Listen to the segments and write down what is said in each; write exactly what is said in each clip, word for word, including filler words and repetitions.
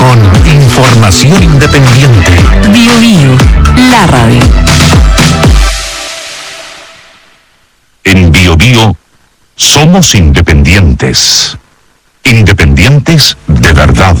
con información independiente. Bio Bio, la radio. En Bio Bio somos independientes. Independientes de verdad.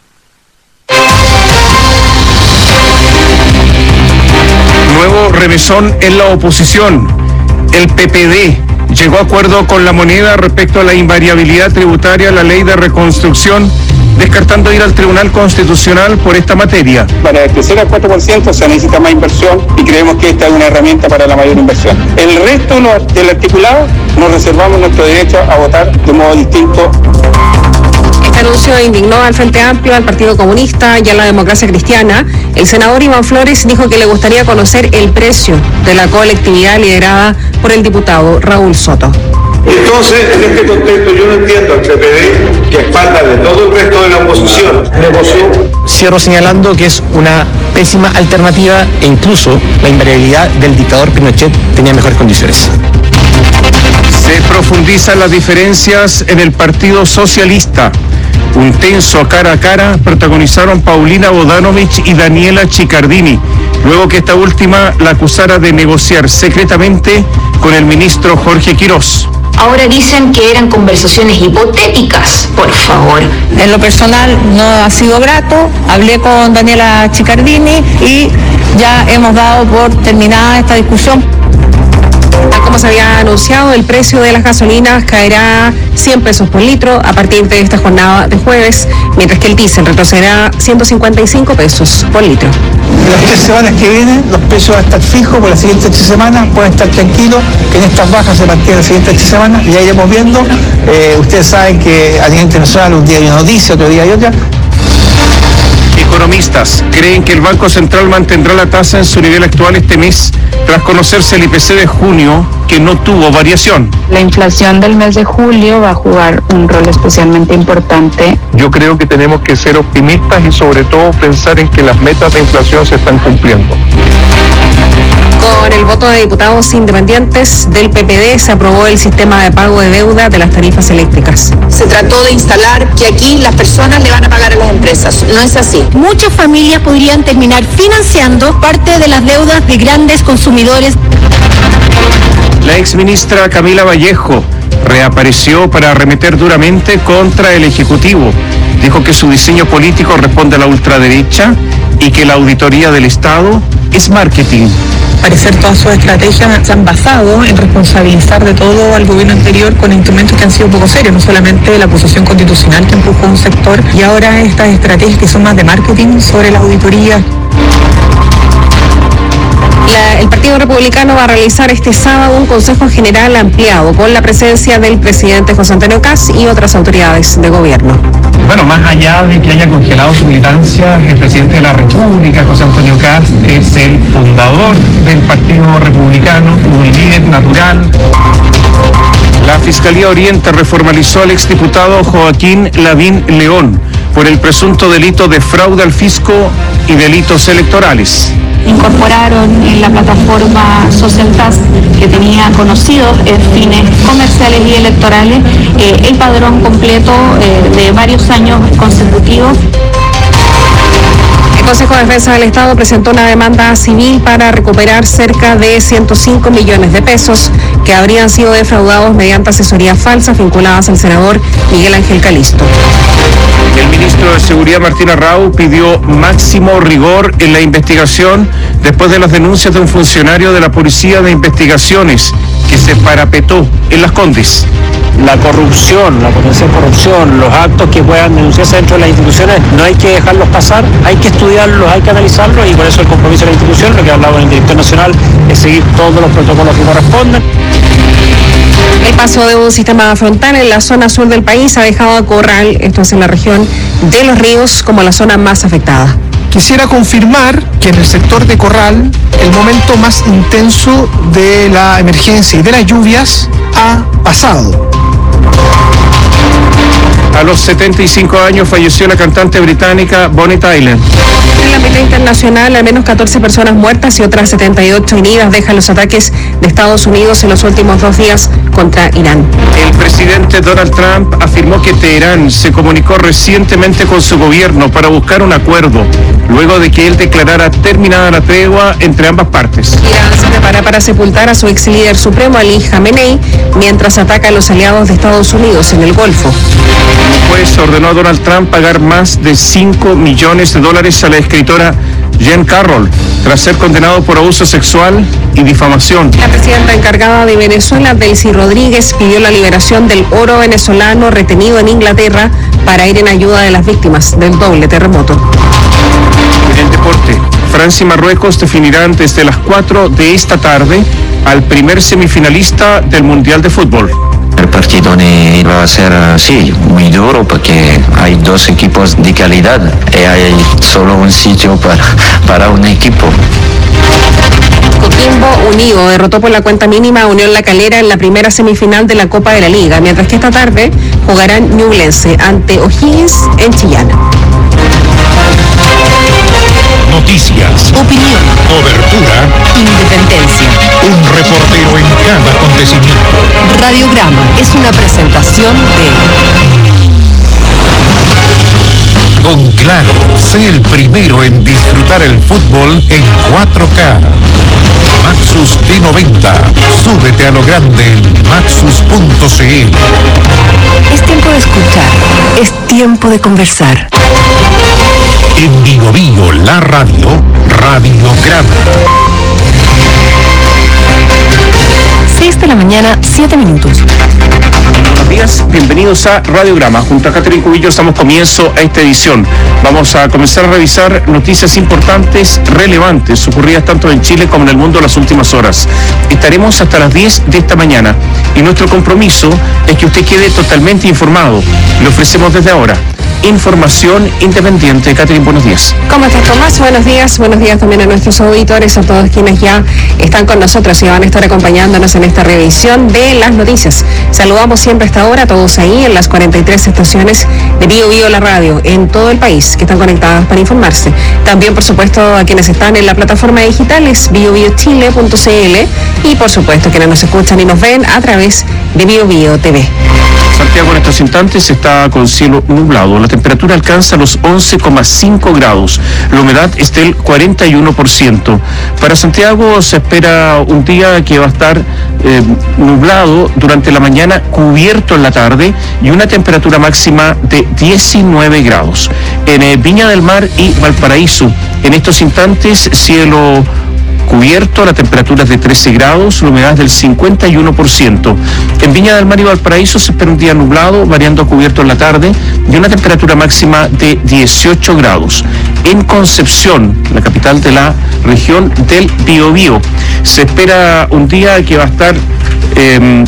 Nuevo remesón en la oposición. El P P D llegó a acuerdo con La Moneda respecto a la invariabilidad tributaria de la ley de reconstrucción, descartando ir al Tribunal Constitucional por esta materia. Para crecer al cuatro por ciento se necesita más inversión y creemos que esta es una herramienta para la mayor inversión. El resto del articulado nos reservamos nuestro derecho a votar de modo distinto. Este anuncio indignó al Frente Amplio, al Partido Comunista y a la Democracia Cristiana. El senador Iván Flores dijo que le gustaría conocer el precio de la colectividad liderada por el diputado Raúl Soto. Entonces, en este contexto, yo no entiendo al P P D, que a espaldas de todo el resto de la oposición negoció. Cierro señalando que es una pésima alternativa e incluso la invariabilidad del dictador Pinochet tenía mejores condiciones. Se profundizan las diferencias en el Partido Socialista. Un tenso cara a cara protagonizaron Paulina Bodanovich y Daniela Chiccardini, luego que esta última la acusara de negociar secretamente con el ministro Jorge Quirós. Ahora dicen que eran conversaciones hipotéticas, por favor. En lo personal no ha sido grato, hablé con Daniela Chiccardini y ya hemos dado por terminada esta discusión. Tal como se había anunciado, el precio de las gasolinas caerá cien pesos por litro a partir de esta jornada de jueves, mientras que el diésel retrocederá ciento cincuenta y cinco pesos por litro. En las tres semanas que vienen los precios van a estar fijos por las siguientes tres semanas, pueden estar tranquilos que en estas bajas se mantienen las siguientes tres semanas y ya iremos viendo. Eh, ustedes saben que a nivel internacional un día hay una noticia, otro día hay otra. Economistas creen que el Banco Central mantendrá la tasa en su nivel actual este mes, tras conocerse el I P C de junio, que no tuvo variación. La inflación del mes de julio va a jugar un rol especialmente importante. Yo creo que tenemos que ser optimistas y sobre todo pensar en que las metas de inflación se están cumpliendo. Con el voto de diputados independientes del P P D se aprobó el sistema de pago de deuda de las tarifas eléctricas. Se trató de instalar que aquí las personas le van a pagar a las empresas. No es así. Muchas familias podrían terminar financiando parte de las deudas de grandes consumidores. La exministra Camila Vallejo reapareció para arremeter duramente contra el Ejecutivo. Dijo que su diseño político responde a la ultraderecha y que la auditoría del Estado es marketing. Al parecer todas sus estrategias se han basado en responsabilizar de todo al gobierno anterior con instrumentos que han sido poco serios, no solamente la acusación constitucional que empujó un sector y ahora estas estrategias que son más de marketing sobre la auditoría. La, el Partido Republicano va a realizar este sábado un Consejo General ampliado con la presencia del presidente José Antonio Kast y otras autoridades de gobierno. Bueno, más allá de que haya congelado su militancia, el presidente de la República, José Antonio Kast, es el fundador del Partido Republicano, un líder natural. La Fiscalía Oriente reformalizó al exdiputado Joaquín Lavín León por el presunto delito de fraude al fisco y delitos electorales. Incorporaron en la plataforma Social Task, que tenía conocidos eh, fines comerciales y electorales, eh, el padrón completo eh, de varios años consecutivos. El Consejo de Defensa del Estado presentó una demanda civil para recuperar cerca de ciento cinco millones de pesos que habrían sido defraudados mediante asesorías falsas vinculadas al senador Miguel Ángel Calisto. El ministro de Seguridad, Martín Arrau, pidió máximo rigor en la investigación después de las denuncias de un funcionario de la Policía de Investigaciones que se parapetó en Las Condes. La corrupción, la potencial corrupción, los actos que puedan denunciarse dentro de las instituciones, no hay que dejarlos pasar, hay que estudiarlos, hay que analizarlos y por eso el compromiso de la institución, lo que ha hablado el director nacional, es seguir todos los protocolos que corresponden. El paso de un sistema frontal en la zona sur del país ha dejado a Corral, esto es en la región de Los Ríos, como la zona más afectada. Quisiera confirmar que en el sector de Corral el momento más intenso de la emergencia y de las lluvias ha pasado. A los setenta y cinco años falleció la cantante británica Bonnie Tyler. En el ámbito internacional, al menos catorce personas muertas y otras setenta y ocho heridas dejan los ataques de Estados Unidos en los últimos dos días contra Irán. El presidente Donald Trump afirmó que Teherán se comunicó recientemente con su gobierno para buscar un acuerdo, luego de que él declarara terminada la tregua entre ambas partes. Irán se prepara para sepultar a su ex líder supremo Ali Khamenei mientras ataca a los aliados de Estados Unidos en el Golfo. Un juez ordenó a Donald Trump pagar más de cinco millones de dólares a la escritora Jean Carroll tras ser condenado por abuso sexual y difamación. La presidenta encargada de Venezuela, Delcy Rodríguez, pidió la liberación del oro venezolano retenido en Inglaterra para ir en ayuda de las víctimas del doble terremoto. En el deporte, Francia y Marruecos definirán desde las cuatro de esta tarde al primer semifinalista del Mundial de Fútbol. El partido va a ser, sí, muy duro porque hay dos equipos de calidad y hay solo un sitio para, para un equipo. Coquimbo Unido derrotó por la cuenta mínima a Unión La Calera en la primera semifinal de la Copa de la Liga, mientras que esta tarde jugarán Ñublense ante O'Higgins en Chillán. Noticias, Opinión, cobertura, independencia. un reportero en cada acontecimiento. Radiograma es una presentación de... Con Claro, sé el primero en disfrutar el fútbol en cuatro K. Maxus T noventa, súbete a lo grande en maxus punto c l. Es tiempo de escuchar, es tiempo de conversar. En Bio Bio, la radio, Radiograma. seis de la mañana, siete minutos. Buenos días, bienvenidos a Radiograma. Junto a Catherine Cubillo damos comienzo a esta edición. Vamos a comenzar a revisar noticias importantes, relevantes, ocurridas tanto en Chile como en el mundo en las últimas horas. Estaremos hasta las diez de esta mañana y nuestro compromiso es que usted quede totalmente informado. Le ofrecemos desde ahora información independiente. Catherine, buenos días. ¿Cómo estás, Tomás? Buenos días. Buenos días también a nuestros auditores, a todos quienes ya están con nosotros y van a estar acompañándonos en esta revisión de las noticias. Saludamos siempre a esta hora a todos ahí en las cuarenta y tres estaciones de Bio Bio la radio en todo el país que están conectadas para informarse. También, por supuesto, a quienes están en la plataforma digital es bio bio chile punto c l y, por supuesto, quienes nos escuchan y nos ven a través de Bio Bio T V. Santiago en estos instantes está con cielo nublado. La temperatura alcanza los once coma cinco grados. La humedad es del cuarenta y uno por ciento. Para Santiago se espera un día que va a estar eh, nublado durante la mañana, cubierto en la tarde y una temperatura máxima de diecinueve grados. En eh, Viña del Mar y Valparaíso, en estos instantes cielo cubierto, la temperatura es de trece grados, la humedad es del cincuenta y uno por ciento. En Viña del Mar y Valparaíso se espera un día nublado, variando a cubierto en la tarde, y una temperatura máxima de dieciocho grados. En Concepción, la capital de la región del Biobío, se espera un día que va a estar eh,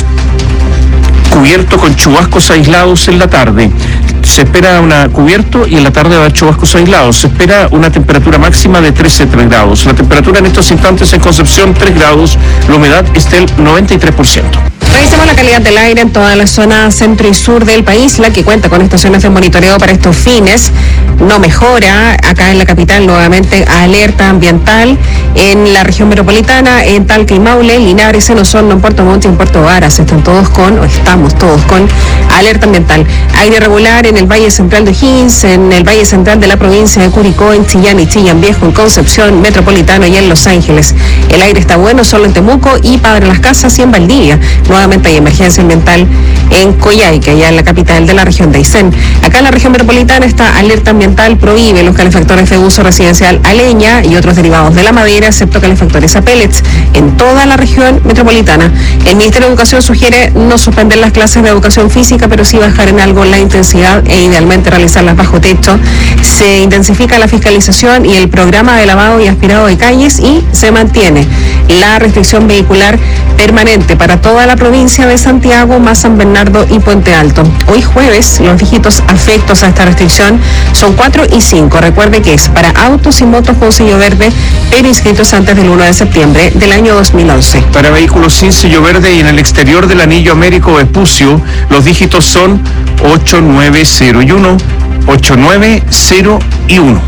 cubierto con chubascos aislados en la tarde. Se espera una cubierto y en la tarde va a haber chubascos aislados. Se espera una temperatura máxima de trece grados. La temperatura en estos instantes en Concepción, tres grados. La humedad es del noventa y tres por ciento. Revisemos la calidad del aire en toda la zona centro y sur del país, la que cuenta con estaciones de monitoreo para estos fines. No mejora. Acá en la capital, nuevamente, alerta ambiental. En la región metropolitana, en Talca y Maule, Linares, en Osorno, en Puerto Montt y en Puerto Varas, están todos con, o estamos todos con, alerta ambiental. Aire regular en el Valle Central de O'Higgins, en el Valle Central de la provincia de Curicó, en Chillán y Chillán Viejo, en Concepción, Metropolitano y en Los Ángeles. El aire está bueno solo en Temuco y Padre Las Casas y en Valdivia. Nuevamente hay emergencia ambiental en Coyhaique, ya en la capital de la región de Aysén. Acá en la región metropolitana está alerta ambiental, prohíbe los calefactores de uso residencial a leña y otros derivados de la madera, excepto calefactores a pellets, en toda la región metropolitana. El Ministerio de Educación sugiere no suspender las clases de educación física, pero sí bajar en algo la intensidad e idealmente realizarlas bajo techo. Se intensifica la fiscalización y el programa de lavado y aspirado de calles y se mantiene la restricción vehicular permanente para toda la provincia de Santiago, más San Bernardo Resguardo y Puente Alto. Hoy jueves, los dígitos afectos a esta restricción son cuatro y cinco. Recuerde que es para autos y motos con sello verde, pero inscritos antes del uno de septiembre del año dos mil once. Para vehículos sin sello verde y en el exterior del anillo Américo Vespucio, los dígitos son ocho nueve cero y uno, ocho nueve cero y uno.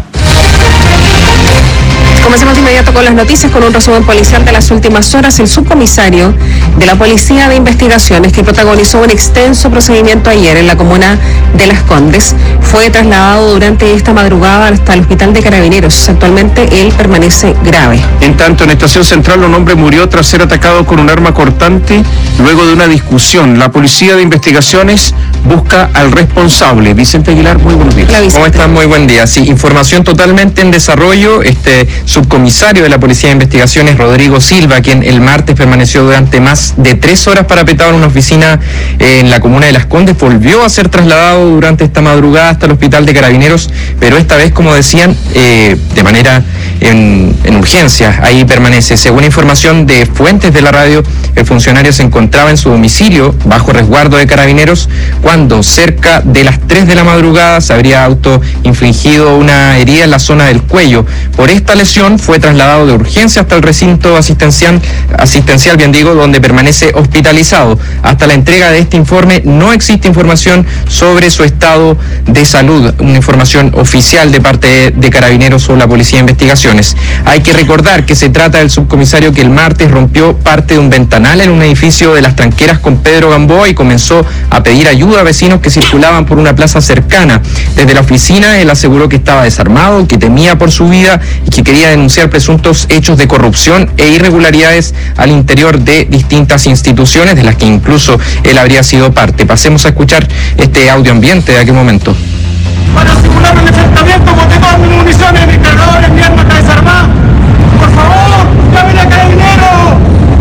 Comencemos de inmediato con las noticias, con un resumen policial de las últimas horas. El subcomisario de la Policía de Investigaciones, que protagonizó un extenso procedimiento ayer en la comuna de Las Condes, fue trasladado durante esta madrugada hasta el hospital de Carabineros. Actualmente él permanece grave. En tanto, en Estación Central, un hombre murió tras ser atacado con un arma cortante luego de una discusión. La Policía de Investigaciones busca al responsable. Vicente Aguilar, muy buenos días. ¿Cómo están? Muy buen día. Sí, información totalmente en desarrollo. Este subcomisario de la Policía de Investigaciones, Rodrigo Silva, quien el martes permaneció durante más de tres horas parapetado en una oficina en la comuna de Las Condes, volvió a ser trasladado durante esta madrugada hasta el hospital de Carabineros, pero esta vez, como decían, eh, de manera en, en urgencia. Ahí permanece. Según información de fuentes de la radio, el funcionario se encontraba en su domicilio bajo resguardo de Carabineros cuando cerca de las tres de la madrugada se habría autoinfligido una herida en la zona del cuello. Por esta lesión fue trasladado de urgencia hasta el recinto asistencial, asistencial bien digo, donde permanece hospitalizado. Hasta la entrega de este informe no existe información sobre su estado de salud, una información oficial de parte de, de Carabineros o la Policía de Investigaciones. Hay que recordar que se trata del subcomisario que el martes rompió parte de un ventanal en un edificio de Las Tranqueras con Pedro Gamboa y comenzó a pedir ayuda a vecinos que circulaban por una plaza cercana. Desde la oficina él aseguró que estaba desarmado, que temía por su vida y que quería denunciar presuntos hechos de corrupción e irregularidades al interior de distintas instituciones, de las que incluso él habría sido parte. Pasemos a escuchar este audio ambiente de aquel momento. Para simular un enfrentamiento con todas mis municiones, mi cargador, mi arma está desarmada. Por favor, llamen a Carabineros.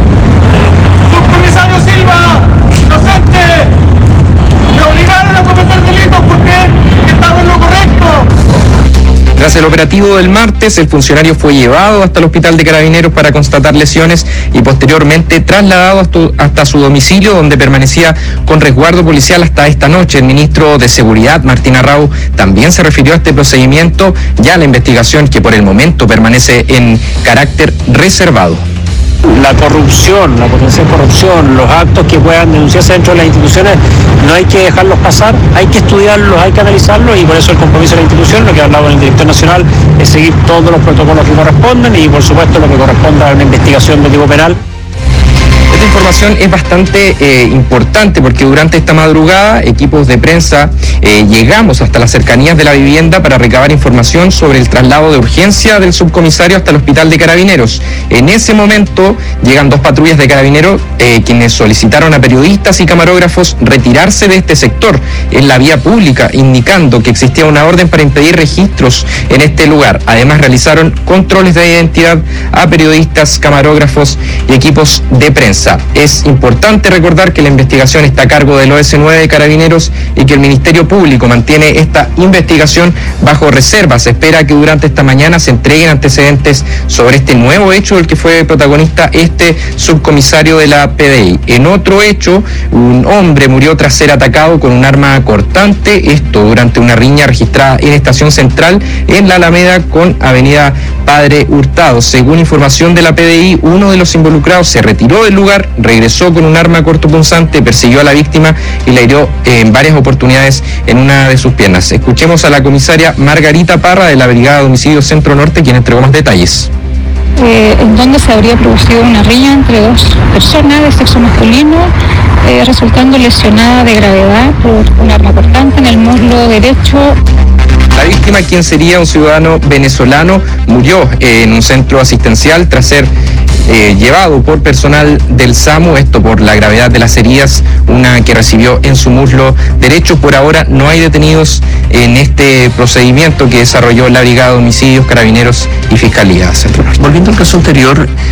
Subcomisario Silva, inocente. Me obligaron a cometer delitos porque estaba en lo correcto. Tras el operativo del martes, el funcionario fue llevado hasta el hospital de Carabineros para constatar lesiones y posteriormente trasladado hasta, hasta su domicilio, donde permanecía con resguardo policial hasta esta noche. El ministro de Seguridad, Martín Arrau, también se refirió a este procedimiento, ya la investigación que por el momento permanece en carácter reservado. La corrupción, la potencial corrupción, los actos que puedan denunciarse dentro de las instituciones, no hay que dejarlos pasar, hay que estudiarlos, hay que analizarlos y por eso el compromiso de la institución, lo que ha hablado el director nacional, es seguir todos los protocolos que corresponden y por supuesto lo que corresponda a una investigación de tipo penal. Esta información es bastante eh, importante porque durante esta madrugada equipos de prensa eh, llegamos hasta las cercanías de la vivienda para recabar información sobre el traslado de urgencia del subcomisario hasta el hospital de Carabineros. En ese momento llegan dos patrullas de Carabineros eh, quienes solicitaron a periodistas y camarógrafos retirarse de este sector en la vía pública, indicando que existía una orden para impedir registros en este lugar. Además realizaron controles de identidad a periodistas, camarógrafos y equipos de prensa. Es importante recordar que la investigación está a cargo del O S nueve de Carabineros y que el Ministerio Público mantiene esta investigación bajo reserva. Se espera que durante esta mañana se entreguen antecedentes sobre este nuevo hecho del que fue protagonista este subcomisario de la P D I. En otro hecho, un hombre murió tras ser atacado con un arma cortante, esto durante una riña registrada en Estación Central en la Alameda con Avenida Padre Hurtado. Según información de la P D I, uno de los involucrados se retiró del lugar, regresó con un arma cortopunzante, persiguió a la víctima y la hirió en varias oportunidades en una de sus piernas. Escuchemos a la comisaria Margarita Parra de la Brigada de Homicidio Centro Norte, quien entregó más detalles. Eh, en donde se habría producido una riña entre dos personas de sexo masculino, eh, resultando lesionada de gravedad por un arma cortante en el muslo derecho. La víctima, quien sería un ciudadano venezolano, murió en un centro asistencial tras ser eh, llevado por personal del SAMU, esto por la gravedad de las heridas, una que recibió en su muslo derecho. Por ahora no hay detenidos en este procedimiento que desarrolló la Brigada de Homicidios, Carabineros y Fiscalía Centro Norte. Volviendo al caso anterior,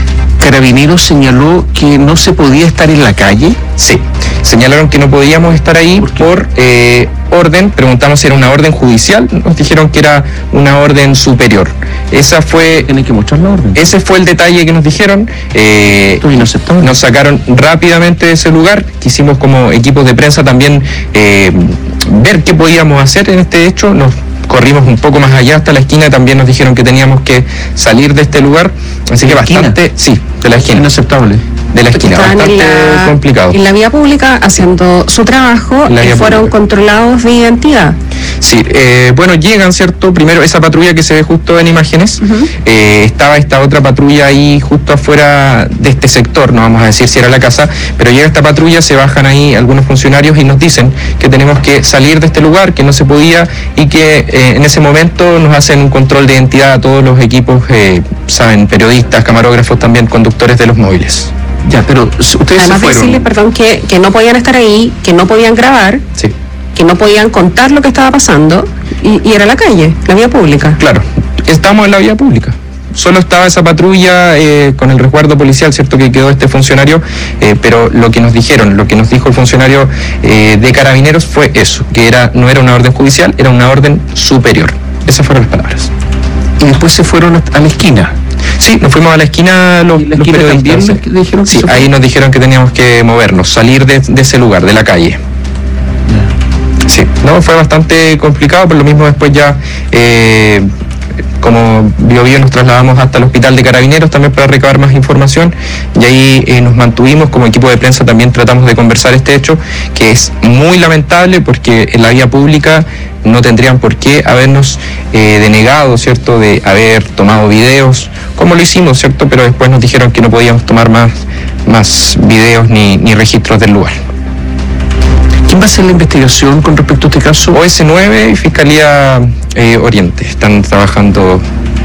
Carabineros señaló que no se podía estar en la calle. Sí, señalaron que no podíamos estar ahí por, por eh, orden. Preguntamos si era una orden judicial, nos dijeron que era una orden superior. Esa fue... Tienen que mostrar la orden. Ese fue el detalle que nos dijeron. Eh, Esto es inaceptable. Nos sacaron rápidamente de ese lugar. Quisimos como equipos de prensa también eh, ver qué podíamos hacer en este hecho. Nos corrimos un poco más allá hasta la esquina, también nos dijeron que teníamos que salir de este lugar, así que bastante, sí, de la esquina. Inaceptable. De la esquina, Estaban bastante en la, complicado. En la vía pública haciendo su trabajo y fueron pública. Controlados de identidad. Sí, eh, bueno, llegan, ¿cierto? Primero esa patrulla que se ve justo en imágenes, uh-huh. eh, estaba esta otra patrulla ahí justo afuera de este sector, no vamos a decir si era la casa, pero llega esta patrulla, se bajan ahí algunos funcionarios y nos dicen que tenemos que salir de este lugar, que no se podía y que eh, en ese momento nos hacen un control de identidad a todos los equipos, eh, saben, periodistas, camarógrafos, también conductores de los móviles. Ya, pero ustedes además se fueron. Decirles, perdón, que, que no podían estar ahí, que no podían grabar, sí. que no podían contar lo que estaba pasando y, y era la calle, la vía pública. Claro, estamos en la vía pública. Solo estaba esa patrulla eh, con el resguardo policial, cierto que quedó este funcionario, eh, pero lo que nos dijeron, lo que nos dijo el funcionario eh, de Carabineros fue eso, que era no era una orden judicial, era una orden superior. Esas fueron las palabras. Y después se fueron a la esquina. Sí, nos fuimos a la esquina los, la los esquina periodistas. También les dijeron que sí, ahí nos dijeron que teníamos que movernos, salir de, de ese lugar, de la calle. Yeah. Sí, no, fue bastante complicado, por lo mismo después ya, eh, como Bio Bio, nos trasladamos hasta el hospital de Carabineros también para recabar más información y ahí eh, nos mantuvimos como equipo de prensa, también tratamos de conversar este hecho, que es muy lamentable porque en la vía pública no tendrían por qué habernos eh, denegado, ¿cierto?, de haber tomado videos, como lo hicimos, ¿cierto?, pero después nos dijeron que no podíamos tomar más, más videos ni, ni registros del lugar. ¿Quién va a hacer la investigación con respecto a este caso? O S nueve y Fiscalía eh, Oriente están trabajando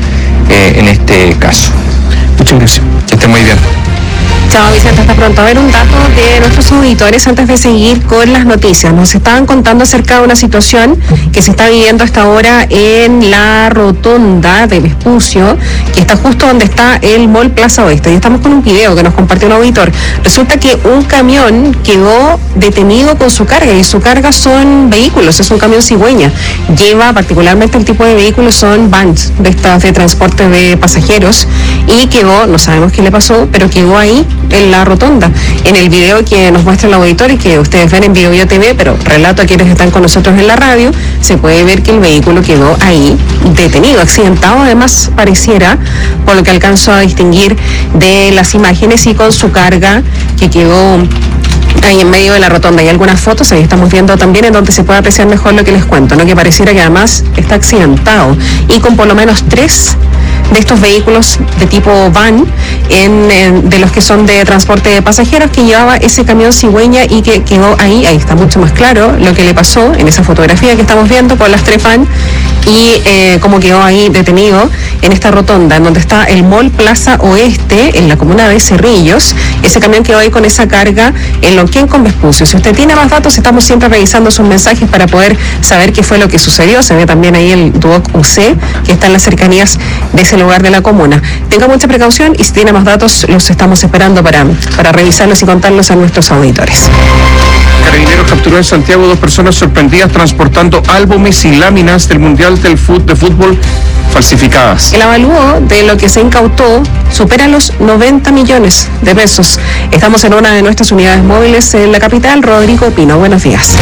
eh, en este caso. Muchas gracias. Que esté muy bien. Chao, Vicente, hasta pronto. A ver, un dato de nuestros auditores antes de seguir con las noticias. Nos estaban contando acerca de una situación que se está viviendo hasta ahora en la rotonda de Vespucio, que está justo donde está el Mall Plaza Oeste. Y estamos con un video que nos compartió un auditor. Resulta que un camión quedó detenido con su carga, y su carga son vehículos, es un camión cigüeña. Lleva, particularmente el tipo de vehículos son vans, de estas de transporte de pasajeros, y quedó, no sabemos qué le pasó, pero quedó ahí en la rotonda. En el video que nos muestra el auditor y que ustedes ven en Bio Bio T V, pero relato a quienes están con nosotros en la radio, se puede ver que el vehículo quedó ahí detenido, accidentado además pareciera, por lo que alcanzo a distinguir de las imágenes, y con su carga que quedó ahí en medio de la rotonda. Hay algunas fotos, ahí estamos viendo también, en donde se puede apreciar mejor lo que les cuento, ¿no? Que pareciera que además está accidentado y con por lo menos tres de estos vehículos de tipo van, en, en, de los que son de transporte de pasajeros, que llevaba ese camión cigüeña y que quedó ahí. Ahí está mucho más claro lo que le pasó en esa fotografía que estamos viendo con las tres van, y eh, cómo quedó ahí detenido en esta rotonda, en donde está el Mall Plaza Oeste, en la comuna de Cerrillos. Ese camión quedó ahí con esa carga en Lonquén con Vespucio. Si usted tiene más datos, estamos siempre revisando sus mensajes para poder saber qué fue lo que sucedió. Se ve también ahí el Duoc U C, que está en las cercanías de ese lugar de la comuna. Tenga mucha precaución, y si tiene más datos, los estamos esperando para, para revisarlos y contarlos a nuestros auditores. Carabineros capturó en Santiago dos personas sorprendidas transportando álbumes y láminas del Mundial del fut, de Fútbol falsificadas. El avalúo de lo que se incautó supera los noventa millones de pesos. Estamos en una de nuestras unidades móviles en la capital. Rodrigo Pino, buenos días.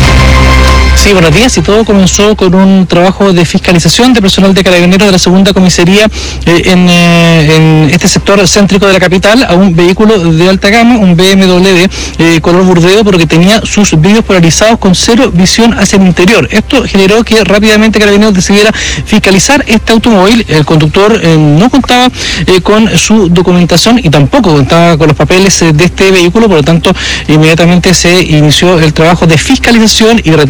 Sí, buenos días. Y todo comenzó con un trabajo de fiscalización de personal de Carabineros de la segunda comisaría eh, en, eh, en este sector céntrico de la capital a un vehículo de alta gama, un B M W eh, color burdeo, porque tenía sus vidrios polarizados con cero visión hacia el interior. Esto generó que rápidamente Carabineros decidiera fiscalizar este automóvil. El conductor eh, no contaba eh, con su documentación y tampoco contaba con los papeles eh, de este vehículo, por lo tanto inmediatamente se inició el trabajo de fiscalización y retiro de este automóvil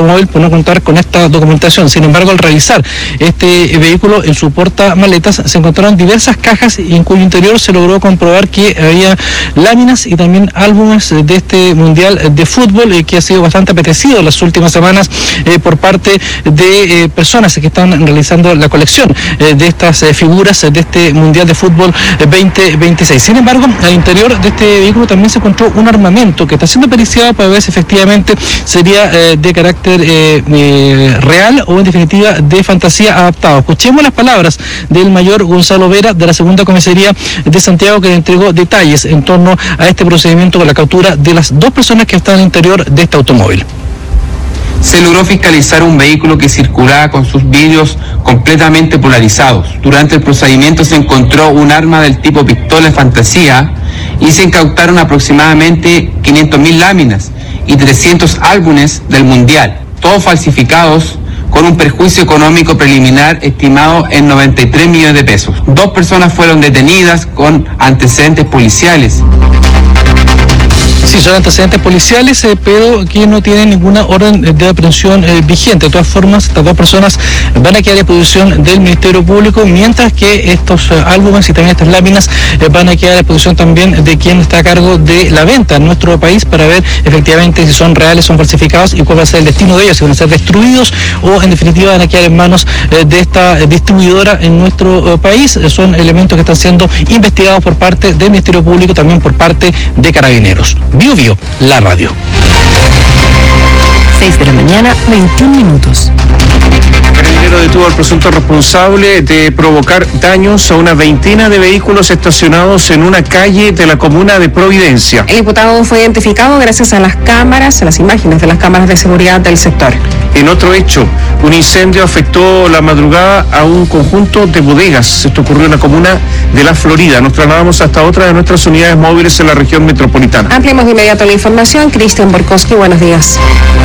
automóvil por no contar con esta documentación. Sin embargo, al revisar este vehículo en su portamaletas se encontraron diversas cajas y en cuyo interior se logró comprobar que había láminas y también álbumes de este Mundial de Fútbol eh, que ha sido bastante apetecido en las últimas semanas eh, por parte de eh, personas que están realizando la colección eh, de estas eh, figuras de este Mundial de Fútbol veinte veintiséis. Sin embargo, al interior de este vehículo también se encontró un armamento que está siendo periciado para ver si efectivamente sería eh, de carácter eh, eh, real o en definitiva de fantasía adaptado. Escuchemos las palabras del mayor Gonzalo Vera de la segunda comisaría de Santiago, que le entregó detalles en torno a este procedimiento con la captura de las dos personas que están al interior de este automóvil. Se logró fiscalizar un vehículo que circulaba con sus vidrios completamente polarizados. Durante el procedimiento se encontró un arma del tipo pistola fantasía y se incautaron aproximadamente quinientas mil láminas y trescientos álbumes del Mundial, todos falsificados con un perjuicio económico preliminar estimado en noventa y tres millones de pesos. Dos personas fueron detenidas con antecedentes policiales. Sí, son antecedentes policiales, eh, pero que no tienen ninguna orden de aprehensión eh, vigente. De todas formas, estas dos personas van a quedar a disposición del Ministerio Público, mientras que estos eh, álbumes y también estas láminas eh, van a quedar a disposición también de quien está a cargo de la venta en nuestro país para ver efectivamente si son reales, son falsificados y cuál va a ser el destino de ellos, si van a ser destruidos o en definitiva van a quedar en manos eh, de esta eh, distribuidora en nuestro eh, país. Eh, son elementos que están siendo investigados por parte del Ministerio Público, también por parte de Carabineros. Bio Bio, la radio. seis de la mañana, veintiún minutos. Carabinero detuvo al presunto responsable de provocar daños a una veintena de vehículos estacionados en una calle de la comuna de Providencia. El imputado fue identificado gracias a las cámaras, a las imágenes de las cámaras de seguridad del sector. En otro hecho, un incendio afectó la madrugada a un conjunto de bodegas. Esto ocurrió en la comuna de La Florida. Nos trasladamos hasta otra de nuestras unidades móviles en la región metropolitana. Ampliamos de inmediato la información. Cristian Borkowski, buenos días.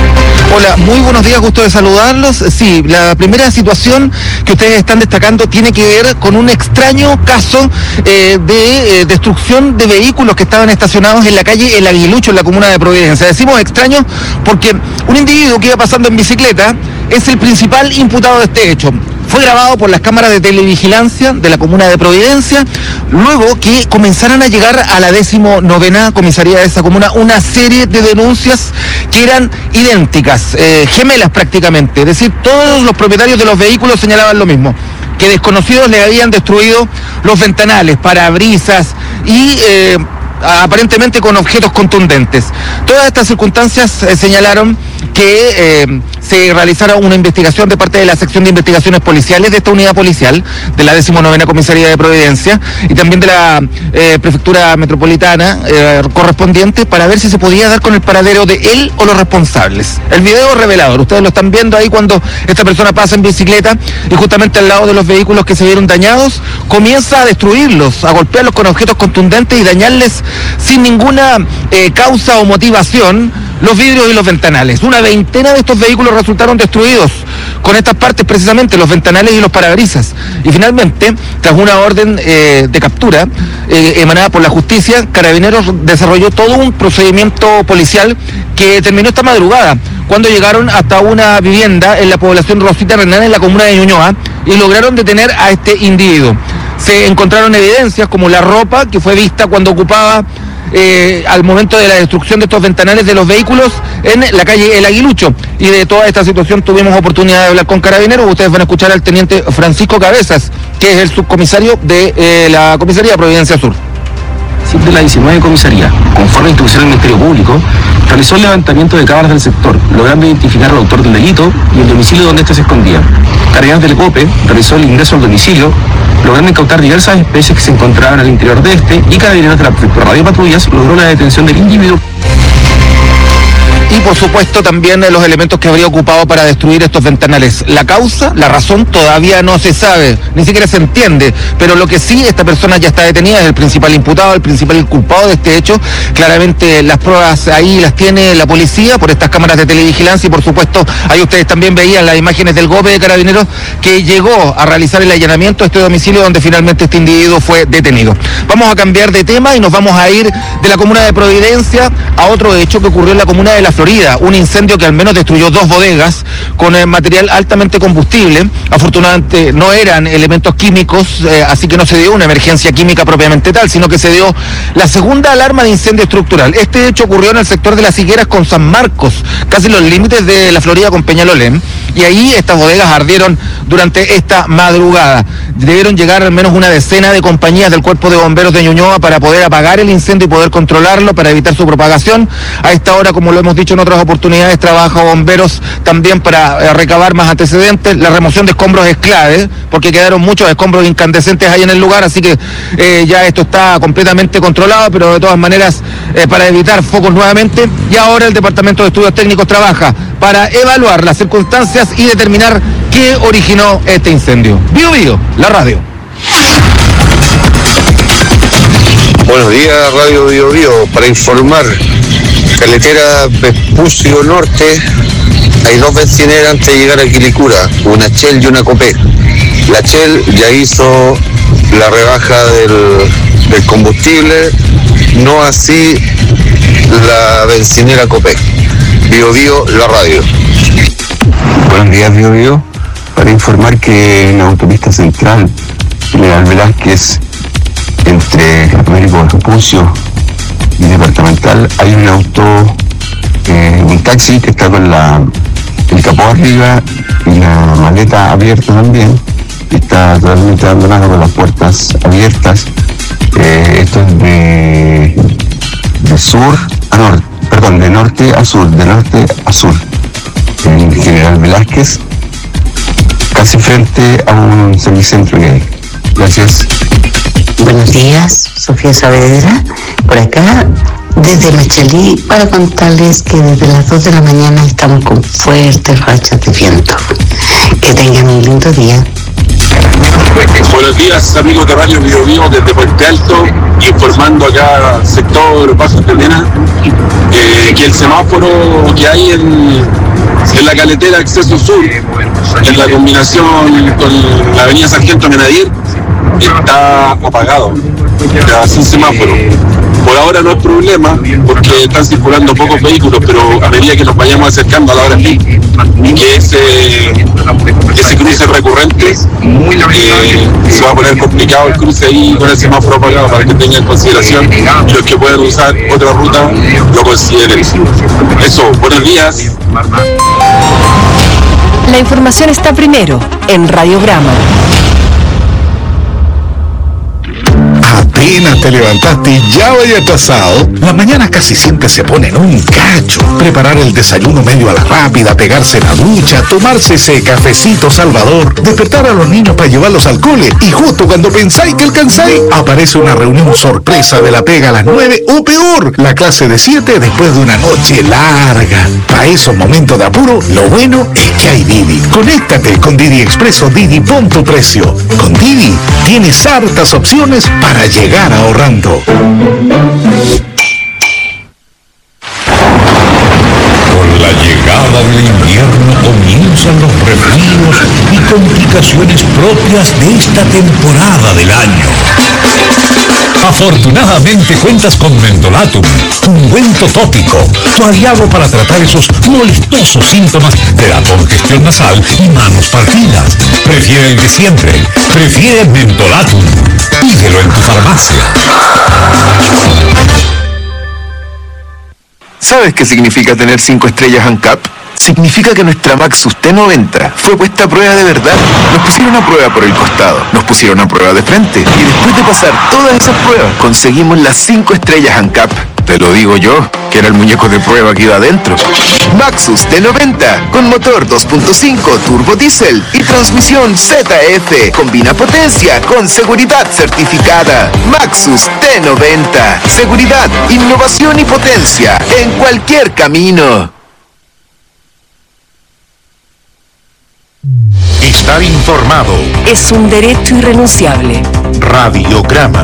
Hola, muy buenos días, gusto de saludarlos. Sí, la primera situación que ustedes están destacando tiene que ver con un extraño caso eh, de eh, destrucción de vehículos que estaban estacionados en la calle El Aguilucho, en la comuna de Providencia. Decimos extraño porque un individuo que iba pasando en bicicleta es el principal imputado de este hecho. Fue grabado por las cámaras de televigilancia de la comuna de Providencia, luego que comenzaran a llegar a la decimonovena comisaría de esa comuna una serie de denuncias que eran idénticas, eh, gemelas prácticamente. Es decir, todos los propietarios de los vehículos señalaban lo mismo, que desconocidos le habían destruido los ventanales, parabrisas y eh, aparentemente con objetos contundentes. Todas estas circunstancias eh, señalaron que eh, se realizara una investigación de parte de la sección de investigaciones policiales de esta unidad policial de la decimonovena comisaría de Providencia y también de la eh, prefectura metropolitana eh, correspondiente para ver si se podía dar con el paradero de él o los responsables. El video revelador, ustedes lo están viendo ahí cuando esta persona pasa en bicicleta y justamente al lado de los vehículos que se vieron dañados comienza a destruirlos, a golpearlos con objetos contundentes y dañarles sin ninguna eh, causa o motivación los vidrios y los ventanales. Una veintena de estos vehículos resultaron destruidos con estas partes, precisamente los ventanales y los parabrisas. Y finalmente, tras una orden eh, de captura eh, emanada por la justicia, Carabineros desarrolló todo un procedimiento policial que terminó esta madrugada, cuando llegaron hasta una vivienda en la población Rosita Renán, en la comuna de Ñuñoa, y lograron detener a este individuo. Se encontraron evidencias como la ropa que fue vista cuando ocupaba Eh, al momento de la destrucción de estos ventanales de los vehículos en la calle El Aguilucho. Y de toda esta situación tuvimos oportunidad de hablar con Carabineros. Ustedes van a escuchar al teniente Francisco Cabezas, que es el subcomisario de eh, la comisaría de Providencia Sur. De la diecinueve comisaría, conforme a instrucción del Ministerio Público, realizó el levantamiento de cámaras del sector, logrando identificar al autor del delito y el domicilio donde éste se escondía. Carabineros del ECOPE realizó el ingreso al domicilio, logrando incautar diversas especies que se encontraban al interior de este, y Carabineros de la Prefectura Radio Patrullas logró la detención del individuo. Y por supuesto también los elementos que habría ocupado para destruir estos ventanales. La causa, la razón todavía no se sabe, ni siquiera se entiende, pero lo que sí, esta persona ya está detenida, es el principal imputado, el principal culpado de este hecho. Claramente las pruebas ahí las tiene la policía por estas cámaras de televigilancia y por supuesto ahí ustedes también veían las imágenes del GOPE de Carabineros que llegó a realizar el allanamiento a este domicilio donde finalmente este individuo fue detenido. Vamos a cambiar de tema y nos vamos a ir de la comuna de Providencia a otro hecho que ocurrió en la comuna de La Florida, un incendio que al menos destruyó dos bodegas con eh, material altamente combustible. Afortunadamente no eran elementos químicos, eh, así que no se dio una emergencia química propiamente tal, sino que se dio la segunda alarma de incendio estructural. Este hecho ocurrió en el sector de Las Higueras con San Marcos, casi los límites de La Florida con Peñalolén, y ahí estas bodegas ardieron durante esta madrugada. Debieron llegar al menos una decena de compañías del Cuerpo de Bomberos de Ñuñoa para poder apagar el incendio y poder controlarlo, para evitar su propagación. A esta hora, como lo hemos dicho en otras oportunidades, trabaja bomberos también para eh, recabar más antecedentes. La remoción de escombros es clave, porque quedaron muchos escombros incandescentes ahí en el lugar, así que eh, ya esto está completamente controlado, pero de todas maneras, eh, para evitar focos nuevamente. Y ahora el Departamento de Estudios Técnicos trabaja para evaluar las circunstancias y determinar qué originó este incendio. Bio Bio, la radio. Buenos días, Radio Bio Bio. Para informar, carretera Vespucio Norte, hay dos bencineras antes de llegar a Quilicura, una Shell y una Copec. La Shell ya hizo la rebaja del, del combustible, no así la bencinera Copec. Bio Bio, la radio. Buenos días, Bio Bio. Para informar que en la autopista central, General Velázquez, entre Américo Vespucio y Departamental, hay un auto, eh, un taxi que está con la, el capó arriba y la maleta abierta también. Está totalmente abandonado con las puertas abiertas. Eh, esto es de, de sur a norte, perdón, de norte a sur, de norte a sur. En General Velázquez, casi frente a un servicentro que hay. Gracias. Buenos días, Sofía Saavedra, por acá desde Machalí, para contarles que desde las dos de la mañana estamos con fuertes rachas de viento. Que tengan un lindo día. Buenos días, amigos de Radio Bio Bio, desde Puente Alto, informando acá al sector Paso Termina, eh, que el semáforo que hay en, en la caletera Acceso Sur, en la combinación con la avenida Sargento Menadir, está apagado, está sin semáforo. Por ahora no es problema, porque están circulando pocos vehículos, pero a medida que nos vayamos acercando a la hora pico, que ese, ese cruce recurrente, eh, se va a poner complicado el cruce ahí con el semáforo apagado, para que tengan en consideración, y los que puedan usar otra ruta lo consideren. Eso, buenos días. La información está primero en Radiograma. Apenas te levantaste y ya vaya atrasado. La mañana casi siempre se pone en un cacho. Preparar el desayuno medio a la rápida, pegarse la ducha, tomarse ese cafecito salvador, despertar a los niños para llevarlos al cole, y justo cuando pensáis que alcanzáis, aparece una reunión sorpresa de la pega a las nueve, o peor, la clase de siete después de una noche larga. Para esos momentos de apuro, lo bueno es que hay Didi. Conéctate con Didi Expreso. Didi, pon tu precio. Con Didi tienes hartas opciones para llegar ahorrando. Con la llegada del invierno comienzan los resfríos y complicaciones propias de esta temporada del año. Afortunadamente cuentas con Mentolatum, ungüento tópico, tu aliado para tratar esos molestosos síntomas de la congestión nasal y manos partidas. Prefiere el de siempre, prefiere Mentolatum. Pídelo en tu farmacia. ¿Sabes qué significa tener cinco estrellas ANCAP? Significa que nuestra Maxus T noventa fue puesta a prueba de verdad. Nos pusieron a prueba por el costado, nos pusieron a prueba de frente, y después de pasar todas esas pruebas, conseguimos las cinco estrellas ANCAP. Te lo digo yo, que era el muñeco de prueba que iba adentro. Maxus T noventa, con motor dos punto cinco turbo diésel y transmisión Z F. Combina potencia con seguridad certificada. Maxus T noventa. Seguridad, innovación y potencia en cualquier camino. Estar informado es un derecho irrenunciable. Radiograma.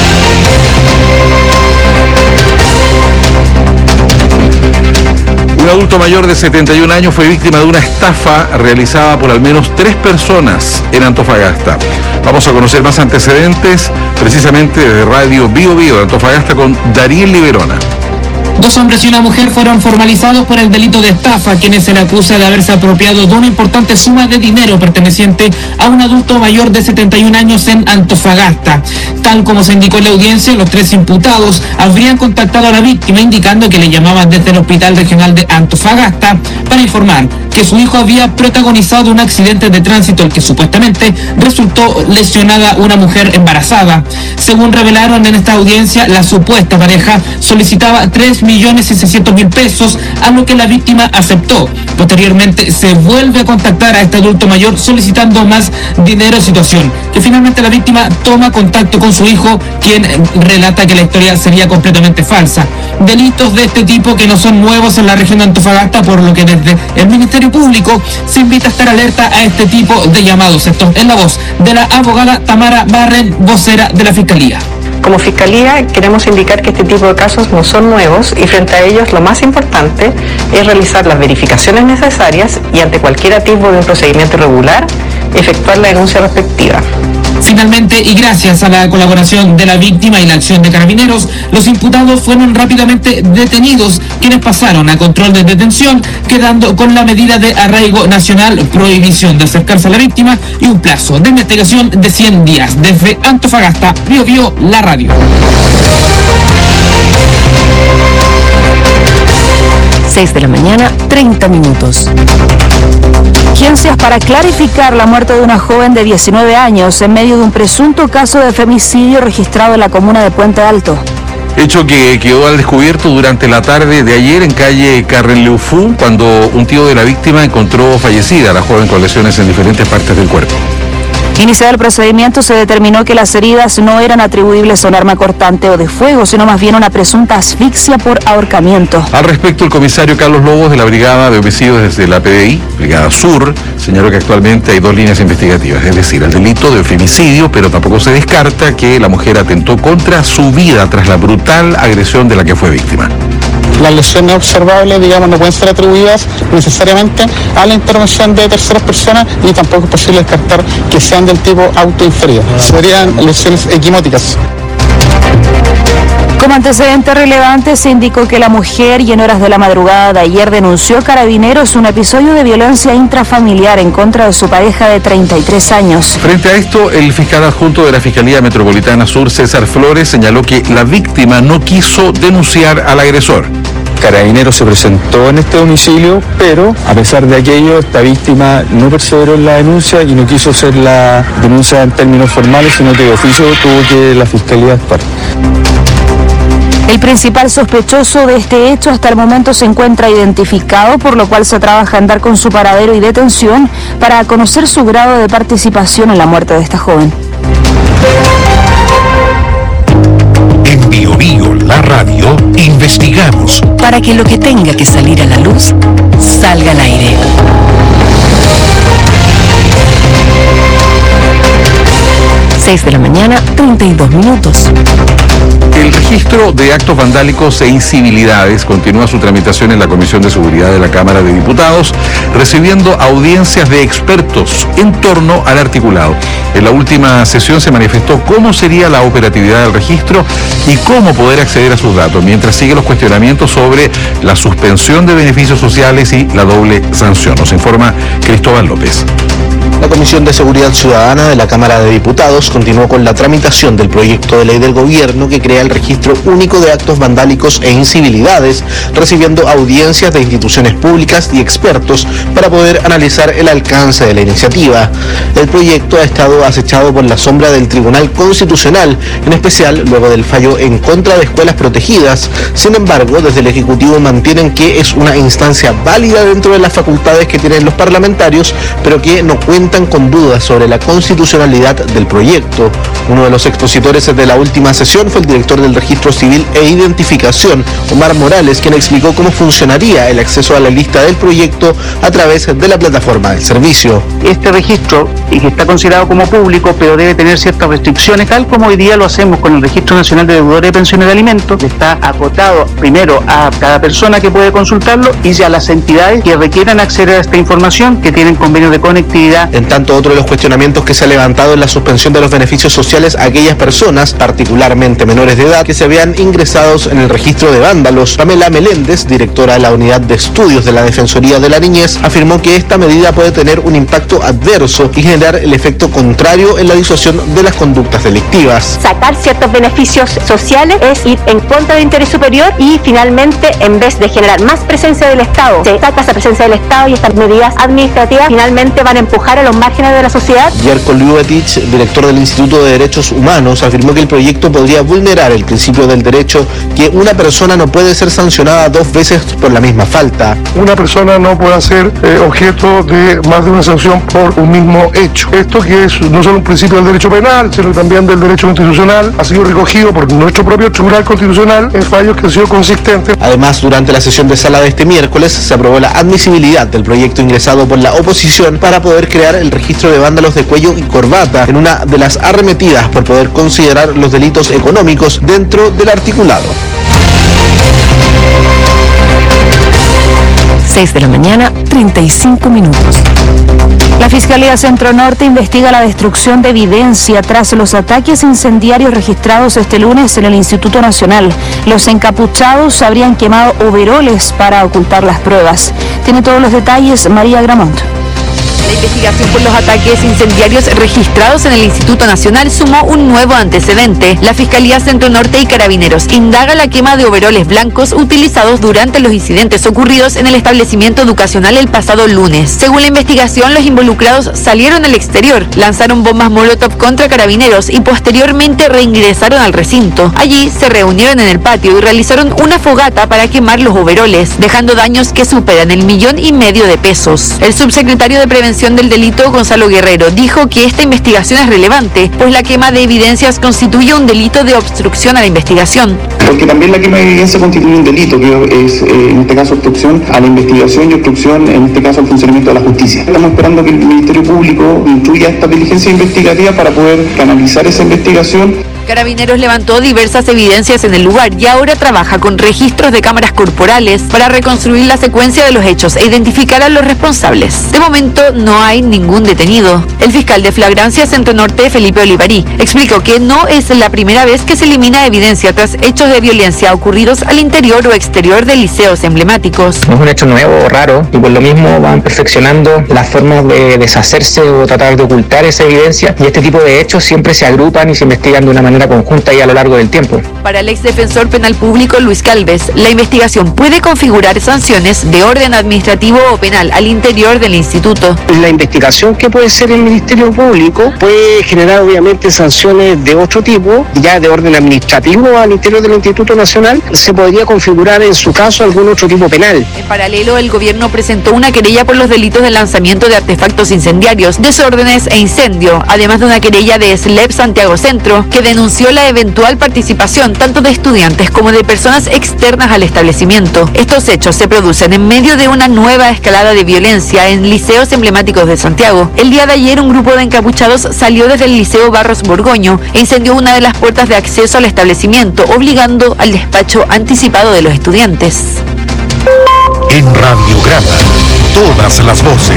Una adulto mayor de setenta y un años fue víctima de una estafa realizada por al menos tres personas en Antofagasta. Vamos a conocer más antecedentes precisamente de Radio Bio Bio de Antofagasta con Dariel Liberona. Dos hombres y una mujer fueron formalizados por el delito de estafa, quienes se le acusa de haberse apropiado de una importante suma de dinero perteneciente a un adulto mayor de setenta y un años en Antofagasta. Tal como se indicó en la audiencia, los tres imputados habrían contactado a la víctima indicando que le llamaban desde el Hospital Regional de Antofagasta para informar que su hijo había protagonizado un accidente de tránsito, el que supuestamente resultó lesionada una mujer embarazada. Según revelaron en esta audiencia, la supuesta pareja solicitaba tres millones y seiscientos mil pesos, a lo que la víctima aceptó. Posteriormente se vuelve a contactar a este adulto mayor solicitando más dinero, situación que finalmente la víctima toma contacto con su hijo, quien relata que la historia sería completamente falsa. Delitos de este tipo que no son nuevos en la región de Antofagasta, por lo que desde el Ministerio Público se invita a estar alerta a este tipo de llamados. Esto es la voz de la abogada Tamara Barren, vocera de la Fiscalía. Como Fiscalía queremos indicar que este tipo de casos no son nuevos y frente a ellos lo más importante es realizar las verificaciones necesarias y ante cualquier atisbo de un procedimiento irregular, efectuar la denuncia respectiva. Finalmente, y gracias a la colaboración de la víctima y la acción de carabineros, los imputados fueron rápidamente detenidos, quienes pasaron a control de detención, quedando con la medida de arraigo nacional, prohibición de acercarse a la víctima y un plazo de investigación de cien días. Desde Antofagasta, Bio Bio, la radio. seis de la mañana, treinta minutos. Urgencias para clarificar la muerte de una joven de diecinueve años en medio de un presunto caso de femicidio registrado en la comuna de Puente Alto. Hecho que quedó al descubierto durante la tarde de ayer en calle Carrenleufú, cuando un tío de la víctima encontró fallecida a la joven con lesiones en diferentes partes del cuerpo. Iniciado el procedimiento, se determinó que las heridas no eran atribuibles a un arma cortante o de fuego, sino más bien una presunta asfixia por ahorcamiento. Al respecto, el comisario Carlos Lobos de la Brigada de Homicidios desde la P D I, Brigada Sur, señaló que actualmente hay dos líneas investigativas, es decir, el delito de femicidio, pero tampoco se descarta que la mujer atentó contra su vida tras la brutal agresión de la que fue víctima. Las lesiones observables, digamos, no pueden ser atribuidas necesariamente a la intervención de terceras personas y tampoco es posible descartar que sean del tipo autoinferido. Serían lesiones equimóticas. Como antecedente relevante, se indicó que la mujer, y en horas de la madrugada de ayer, denunció a Carabineros un episodio de violencia intrafamiliar en contra de su pareja de treinta y tres años. Frente a esto, el fiscal adjunto de la Fiscalía Metropolitana Sur, César Flores, señaló que la víctima no quiso denunciar al agresor. Carabineros se presentó en este domicilio, pero a pesar de aquello, esta víctima no perseveró en la denuncia y no quiso hacer la denuncia en términos formales, sino que de oficio tuvo que la Fiscalía actuar. El principal sospechoso de este hecho hasta el momento se encuentra identificado, por lo cual se trabaja en dar con su paradero y detención para conocer su grado de participación en la muerte de esta joven. En Bio Bio, la radio, investigamos para que lo que tenga que salir a la luz salga al aire. seis de la mañana, treinta y dos minutos. El registro de actos vandálicos e incivilidades continúa su tramitación en la Comisión de Seguridad de la Cámara de Diputados, recibiendo audiencias de expertos en torno al articulado. En la última sesión se manifestó cómo sería la operatividad del registro y cómo poder acceder a sus datos, mientras siguen los cuestionamientos sobre la suspensión de beneficios sociales y la doble sanción. Nos informa Cristóbal López. La Comisión de Seguridad Ciudadana de la Cámara de Diputados continuó con la tramitación del proyecto de ley del gobierno que crea el registro único de actos vandálicos e incivilidades, recibiendo audiencias de instituciones públicas y expertos para poder analizar el alcance de la iniciativa. El proyecto ha estado acechado por la sombra del Tribunal Constitucional, en especial luego del fallo en contra de escuelas protegidas. Sin embargo, desde el Ejecutivo mantienen que es una instancia válida dentro de las facultades que tienen los parlamentarios, pero que no cuentan con dudas sobre la constitucionalidad del proyecto. Uno de los expositores de la última sesión fue el director del Registro Civil e Identificación, Omar Morales, quien explicó cómo funcionaría el acceso a la lista del proyecto a través de la plataforma del servicio. Este registro y que está considerado como público, pero debe tener ciertas restricciones, tal como hoy día lo hacemos con el Registro Nacional de Deudores de Pensiones de Alimentos. Está acotado primero a cada persona que puede consultarlo y ya las entidades que requieran acceder a esta información, que tienen convenios de conectividad. En tanto, otro de los cuestionamientos que se ha levantado es la suspensión de los beneficios sociales a aquellas personas, particularmente menores de edad, que se vean ingresados en el registro de vándalos. Pamela Meléndez, directora de la Unidad de Estudios de la Defensoría de la Niñez, afirmó que esta medida puede tener un impacto adverso y generar el efecto contrario en la disuasión de las conductas delictivas. Sacar ciertos beneficios sociales es ir en contra del interés superior y finalmente, en vez de generar más presencia del Estado, se saca esa presencia del Estado y estas medidas administrativas finalmente van a empujar a los márgenes de la sociedad. Jerko Ljubetich, director del Instituto de Derechos Humanos, afirmó que el proyecto podría vulnerar el principio del derecho, que una persona no puede ser sancionada dos veces por la misma falta. Una persona no puede ser eh, objeto de más de una sanción por un mismo hecho. Esto, que es no solo un principio del derecho penal, sino también del derecho constitucional, ha sido recogido por nuestro propio Tribunal Constitucional en fallos que han sido consistentes. Además, durante la sesión de sala de este miércoles se aprobó la admisibilidad del proyecto ingresado por la oposición para poder crear el registro de vándalos de cuello y corbata, en una de las arremetidas por poder considerar los delitos económicos dentro del articulado. seis de la mañana, treinta y cinco minutos. La Fiscalía Centro Norte investiga la destrucción de evidencia tras los ataques incendiarios registrados este lunes en el Instituto Nacional. Los encapuchados habrían quemado overoles para ocultar las pruebas. Tiene todos los detalles María Gramont. La investigación por los ataques incendiarios registrados en el Instituto Nacional sumó un nuevo antecedente. La Fiscalía Centro Norte y Carabineros indaga la quema de overoles blancos utilizados durante los incidentes ocurridos en el establecimiento educacional el pasado lunes. Según la investigación, los involucrados salieron al exterior, lanzaron bombas molotov contra Carabineros y posteriormente reingresaron al recinto. Allí se reunieron en el patio y realizaron una fogata para quemar los overoles, dejando daños que superan el millón y medio de pesos. El subsecretario de Prevención del Delito, Gonzalo Guerrero, dijo que esta investigación es relevante, pues la quema de evidencias constituye un delito de obstrucción a la investigación. Porque también la quema de evidencia constituye un delito, que es, eh, en este caso, obstrucción a la investigación y obstrucción, en este caso, al funcionamiento de la justicia. Estamos esperando que el Ministerio Público incluya esta diligencia investigativa para poder canalizar esa investigación. Carabineros levantó diversas evidencias en el lugar y ahora trabaja con registros de cámaras corporales para reconstruir la secuencia de los hechos e identificar a los responsables. De momento no hay ningún detenido. El fiscal de Flagrancia Centro Norte, Felipe Olivarí, explicó que no es la primera vez que se elimina evidencia tras hechos de violencia ocurridos al interior o exterior de liceos emblemáticos. No es un hecho nuevo o raro y por lo mismo van perfeccionando las formas de deshacerse o tratar de ocultar esa evidencia, y este tipo de hechos siempre se agrupan y se investigan de una manera conjunta y a lo largo del tiempo. Para el exdefensor penal público Luis Calves, la investigación puede configurar sanciones de orden administrativo o penal al interior del instituto. La investigación que puede ser el Ministerio Público puede generar obviamente sanciones de otro tipo, ya de orden administrativo al interior del Instituto Nacional. Se podría configurar en su caso algún otro tipo penal. En paralelo, el gobierno presentó una querella por los delitos de lanzamiento de artefactos incendiarios, desórdenes e incendio, además de una querella de S L E P Santiago Centro, que denunció la eventual participación tanto de estudiantes como de personas externas al establecimiento. Estos hechos se producen en medio de una nueva escalada de violencia en liceos emblemáticos de Santiago. El día de ayer, un grupo de encapuchados salió desde el Liceo Barros Borgoño e incendió una de las puertas de acceso al establecimiento, obligando al despacho anticipado de los estudiantes. En Radiograma, todas las voces.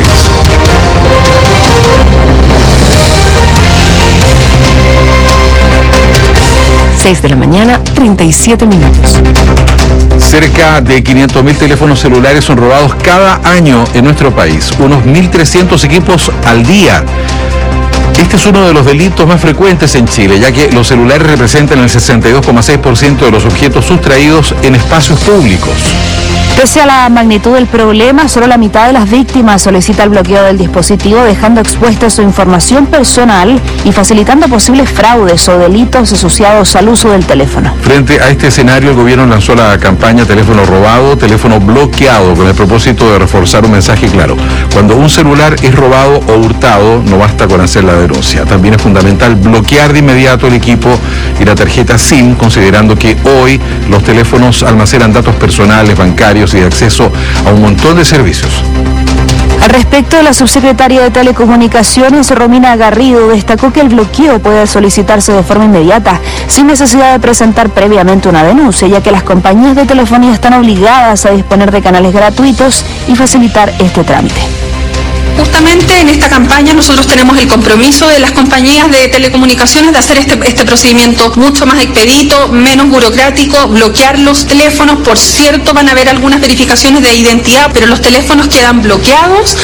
seis de la mañana, treinta y siete minutos. Cerca de quinientos mil teléfonos celulares son robados cada año en nuestro país, unos mil trescientos equipos al día. Este es uno de los delitos más frecuentes en Chile, ya que los celulares representan el sesenta y dos coma seis por ciento de los objetos sustraídos en espacios públicos. Pese a la magnitud del problema, solo la mitad de las víctimas solicita el bloqueo del dispositivo, dejando expuesta su información personal y facilitando posibles fraudes o delitos asociados al uso del teléfono. Frente a este escenario, el gobierno lanzó la campaña Teléfono Robado, Teléfono Bloqueado, con el propósito de reforzar un mensaje claro. Cuando un celular es robado o hurtado, no basta con hacer la denuncia. También es fundamental bloquear de inmediato el equipo y la tarjeta SIM, considerando que hoy los teléfonos almacenan datos personales, bancarios y de acceso a un montón de servicios. Al respecto, la subsecretaria de Telecomunicaciones, Romina Garrido, destacó que el bloqueo puede solicitarse de forma inmediata, sin necesidad de presentar previamente una denuncia, ya que las compañías de telefonía están obligadas a disponer de canales gratuitos y facilitar este trámite. Justamente en esta campaña nosotros tenemos el compromiso de las compañías de telecomunicaciones de hacer este, este procedimiento mucho más expedito, menos burocrático, bloquear los teléfonos. Por cierto, van a haber algunas verificaciones de identidad, pero los teléfonos quedan bloqueados.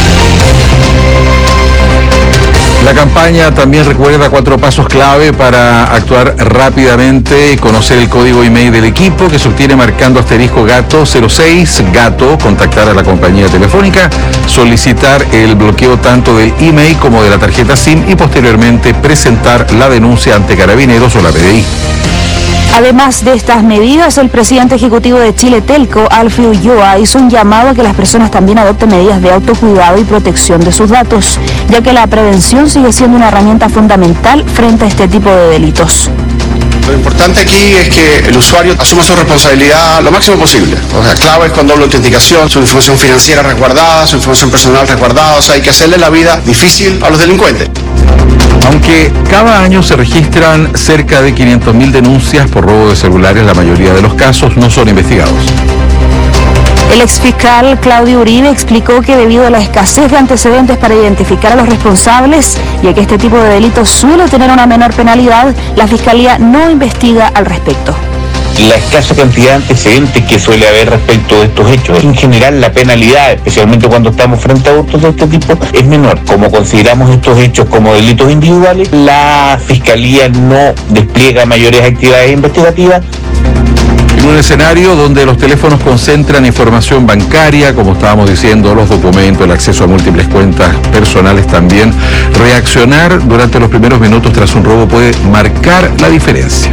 La campaña también recuerda cuatro pasos clave para actuar rápidamente: conocer el código email del equipo, que se obtiene marcando asterisco gato cero seis, gato, contactar a la compañía telefónica, solicitar el bloqueo tanto del email como de la tarjeta SIM y posteriormente presentar la denuncia ante Carabineros o la P D I. Además de estas medidas, el presidente ejecutivo de Chile Telco, Alfio Ulloa, hizo un llamado a que las personas también adopten medidas de autocuidado y protección de sus datos, ya que la prevención sigue siendo una herramienta fundamental frente a este tipo de delitos. Lo importante aquí es que el usuario asuma su responsabilidad lo máximo posible. O sea, claves con doble autenticación, su información financiera resguardada, su información personal resguardada. O sea, hay que hacerle la vida difícil a los delincuentes. Aunque cada año se registran cerca de quinientas mil denuncias por robo de celulares, la mayoría de los casos no son investigados. El exfiscal Claudio Uribe explicó que debido a la escasez de antecedentes para identificar a los responsables y a que este tipo de delitos suele tener una menor penalidad, la Fiscalía no investiga al respecto. La escasa cantidad de antecedentes que suele haber respecto de estos hechos. En general, la penalidad, especialmente cuando estamos frente a hurtos de este tipo, es menor. Como consideramos estos hechos como delitos individuales, la Fiscalía no despliega mayores actividades investigativas. En un escenario donde los teléfonos concentran información bancaria, como estábamos diciendo, los documentos, el acceso a múltiples cuentas personales también, reaccionar durante los primeros minutos tras un robo puede marcar la diferencia.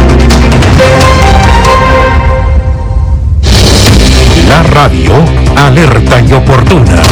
La radio, alerta y oportuna.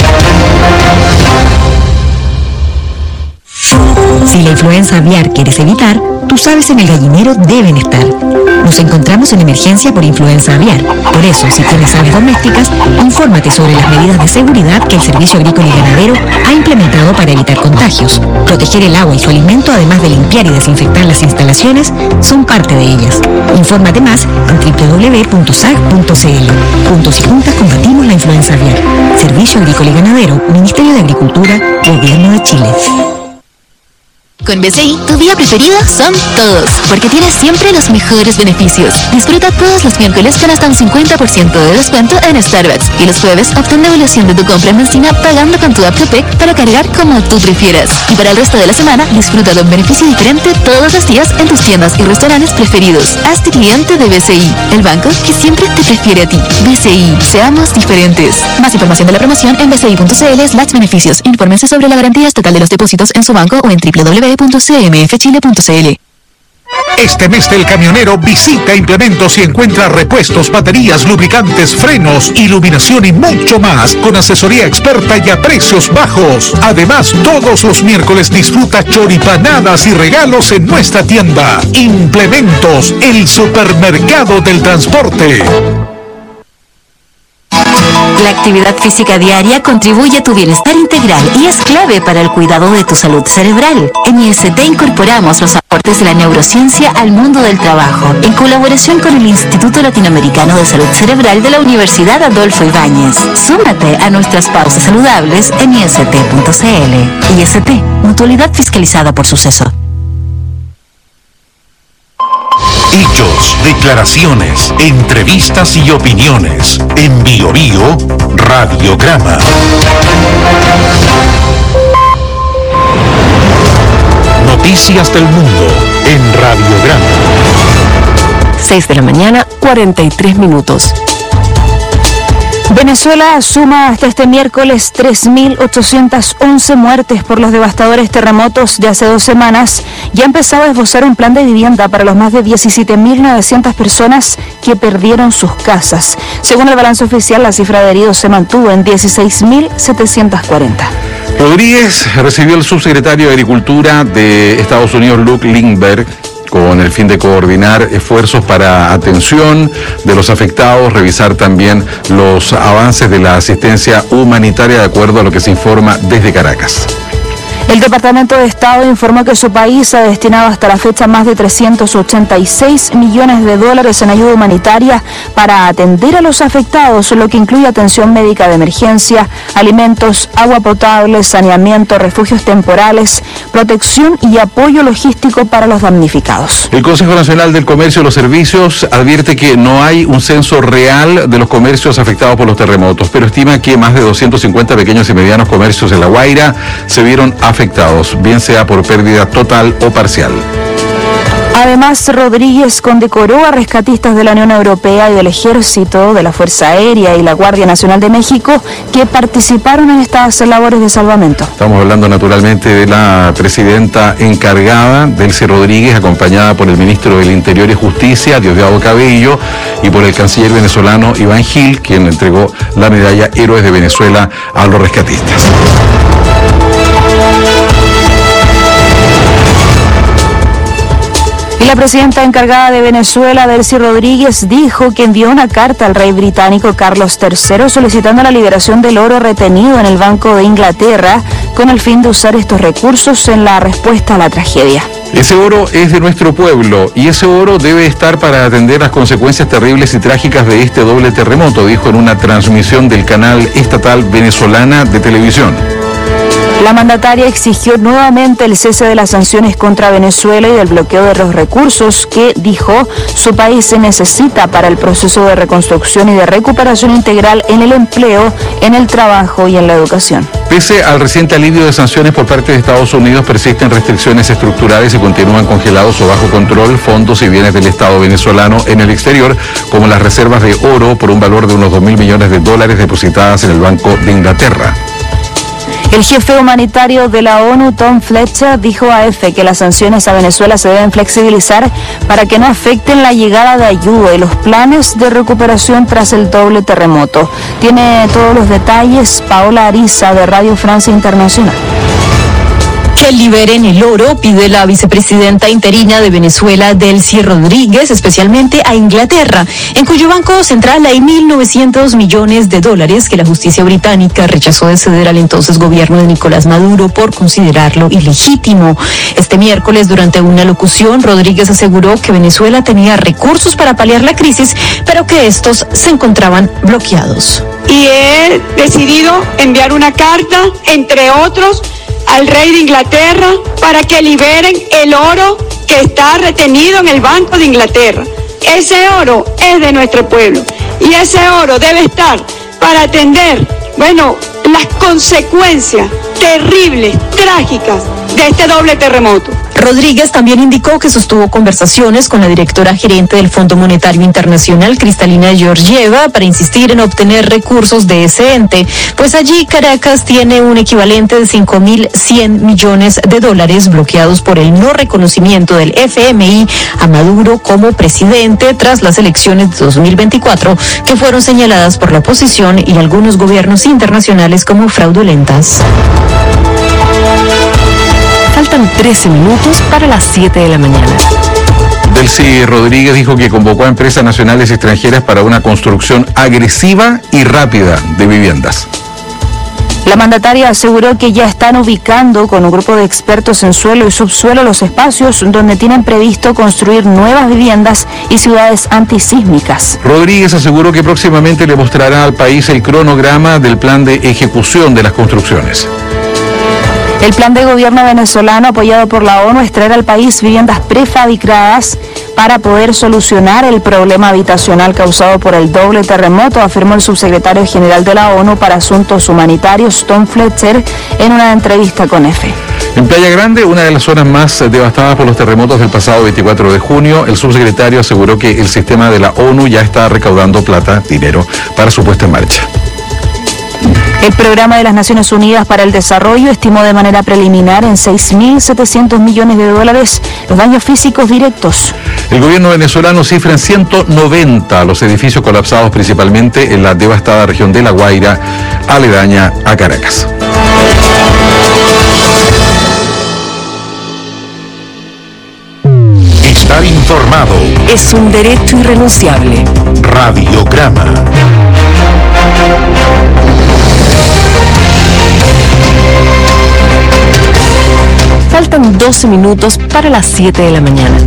Si la influenza aviar quieres evitar, tus aves en el gallinero deben estar. Nos encontramos en emergencia por influenza aviar. Por eso, si tienes aves domésticas, infórmate sobre las medidas de seguridad que el Servicio Agrícola y Ganadero ha implementado para evitar contagios. Proteger el agua y su alimento, además de limpiar y desinfectar las instalaciones, son parte de ellas. Infórmate más en doble u doble u doble u punto s a g punto c l. Juntos y juntas combatimos la influenza aviar. Servicio Agrícola y Ganadero, Ministerio de Agricultura, Gobierno de Chile. Con B C I, tu día preferido son todos, porque tienes siempre los mejores beneficios. Disfruta todos los miércoles con hasta un cincuenta por ciento de descuento en Starbucks y los jueves obtén devolución de tu compra en benzina pagando con tu app para cargar como tú prefieras. Y para el resto de la semana, disfruta de un beneficio diferente todos los días en tus tiendas y restaurantes preferidos. Hazte cliente de B C I, el banco que siempre te prefiere a ti. B C I, seamos diferentes. Más información de la promoción en bci.cl slash beneficios. Infórmense sobre la garantía estatal de los depósitos en su banco o en doble u doble u doble u punto c m f chile punto c l. Este mes del camionero visita Implementos y encuentra repuestos, baterías, lubricantes, frenos, iluminación y mucho más con asesoría experta y a precios bajos. Además, todos los miércoles disfruta choripanadas y regalos en nuestra tienda. Implementos, el supermercado del transporte. La actividad física diaria contribuye a tu bienestar integral y es clave para el cuidado de tu salud cerebral. En I S T incorporamos los aportes de la neurociencia al mundo del trabajo, en colaboración con el Instituto Latinoamericano de Salud Cerebral de la Universidad Adolfo Ibáñez. Súmate a nuestras pausas saludables en i s t punto c l. I S T, mutualidad fiscalizada por Suceso. Hechos, declaraciones, entrevistas y opiniones. En Bio Bio, Radiograma. Noticias del mundo en Radiograma. seis de la mañana, cuarenta y tres minutos. Venezuela suma hasta este miércoles tres mil ochocientas once muertes por los devastadores terremotos de hace dos semanas y ha empezado a esbozar un plan de vivienda para los más de diecisiete mil novecientas personas que perdieron sus casas. Según el balance oficial, la cifra de heridos se mantuvo en dieciséis mil setecientos cuarenta. Rodríguez recibió el subsecretario de Agricultura de Estados Unidos, Luke Lindbergh, con el fin de coordinar esfuerzos para atención de los afectados, revisar también los avances de la asistencia humanitaria de acuerdo a lo que se informa desde Caracas. El Departamento de Estado informó que su país ha destinado hasta la fecha más de trescientos ochenta y seis millones de dólares en ayuda humanitaria para atender a los afectados, lo que incluye atención médica de emergencia, alimentos, agua potable, saneamiento, refugios temporales, protección y apoyo logístico para los damnificados. El Consejo Nacional del Comercio y los Servicios advierte que no hay un censo real de los comercios afectados por los terremotos, pero estima que más de doscientos cincuenta pequeños y medianos comercios en La Guaira se vieron afectados afectados, bien sea por pérdida total o parcial. Además, Rodríguez condecoró a rescatistas de la Unión Europea y del Ejército, de la Fuerza Aérea y la Guardia Nacional de México que participaron en estas labores de salvamento. Estamos hablando naturalmente de la presidenta encargada, Delcy Rodríguez, acompañada por el ministro del Interior y Justicia, Diosdado Cabello, y por el canciller venezolano Iván Gil, quien entregó la medalla Héroes de Venezuela a los rescatistas. Y la presidenta encargada de Venezuela, Delcy Rodríguez, dijo que envió una carta al rey británico Carlos tercero solicitando la liberación del oro retenido en el Banco de Inglaterra con el fin de usar estos recursos en la respuesta a la tragedia. Ese oro es de nuestro pueblo y ese oro debe estar para atender las consecuencias terribles y trágicas de este doble terremoto, dijo en una transmisión del canal estatal venezolana de televisión. La mandataria exigió nuevamente el cese de las sanciones contra Venezuela y del bloqueo de los recursos que, dijo, su país se necesita para el proceso de reconstrucción y de recuperación integral en el empleo, en el trabajo y en la educación. Pese al reciente alivio de sanciones por parte de Estados Unidos, persisten restricciones estructurales y continúan congelados o bajo control fondos y bienes del Estado venezolano en el exterior, como las reservas de oro por un valor de unos dos mil millones de dólares depositadas en el Banco de Inglaterra. El jefe humanitario de la ONU, Tom Fletcher, dijo a EFE que las sanciones a Venezuela se deben flexibilizar para que no afecten la llegada de ayuda y los planes de recuperación tras el doble terremoto. Tiene todos los detalles Paola Ariza de Radio Francia Internacional. Que liberen el oro, pide la vicepresidenta interina de Venezuela, Delcy Rodríguez, especialmente a Inglaterra, en cuyo banco central hay mil novecientos millones de dólares que la justicia británica rechazó de ceder al entonces gobierno de Nicolás Maduro por considerarlo ilegítimo. Este miércoles, durante una locución, Rodríguez aseguró que Venezuela tenía recursos para paliar la crisis, pero que estos se encontraban bloqueados. Y he decidido enviar una carta, entre otros, al rey de Inglaterra para que liberen el oro que está retenido en el Banco de Inglaterra. Ese oro es de nuestro pueblo y ese oro debe estar para atender, bueno, las consecuencias terribles, trágicas de este doble terremoto. Rodríguez también indicó que sostuvo conversaciones con la directora gerente del Fondo Monetario Internacional, Cristalina Georgieva, para insistir en obtener recursos de ese ente, pues allí Caracas tiene un equivalente de cinco mil cien millones de dólares bloqueados por el no reconocimiento del F M I a Maduro como presidente tras las elecciones de dos mil veinticuatro, que fueron señaladas por la oposición y algunos gobiernos internacionales como fraudulentas. Faltan trece minutos para las siete de la mañana. Delcy Rodríguez dijo que convocó a empresas nacionales y extranjeras para una construcción agresiva y rápida de viviendas. La mandataria aseguró que ya están ubicando con un grupo de expertos en suelo y subsuelo los espacios donde tienen previsto construir nuevas viviendas y ciudades antisísmicas. Rodríguez aseguró que próximamente le mostrará al país el cronograma del plan de ejecución de las construcciones. El plan de gobierno venezolano apoyado por la ONU es traer al país viviendas prefabricadas para poder solucionar el problema habitacional causado por el doble terremoto, afirmó el subsecretario general de la ONU para Asuntos Humanitarios, Tom Fletcher, en una entrevista con EFE. En Playa Grande, una de las zonas más devastadas por los terremotos del pasado veinticuatro de junio, el subsecretario aseguró que el sistema de la ONU ya está recaudando plata, dinero, para su puesta en marcha. El Programa de las Naciones Unidas para el Desarrollo estimó de manera preliminar en seis mil setecientos millones de dólares los daños físicos directos. El gobierno venezolano cifra en ciento noventa los edificios colapsados principalmente en la devastada región de La Guaira, aledaña a Caracas. informado. Es un derecho irrenunciable. Radiograma. Faltan doce minutos para las siete de la mañana.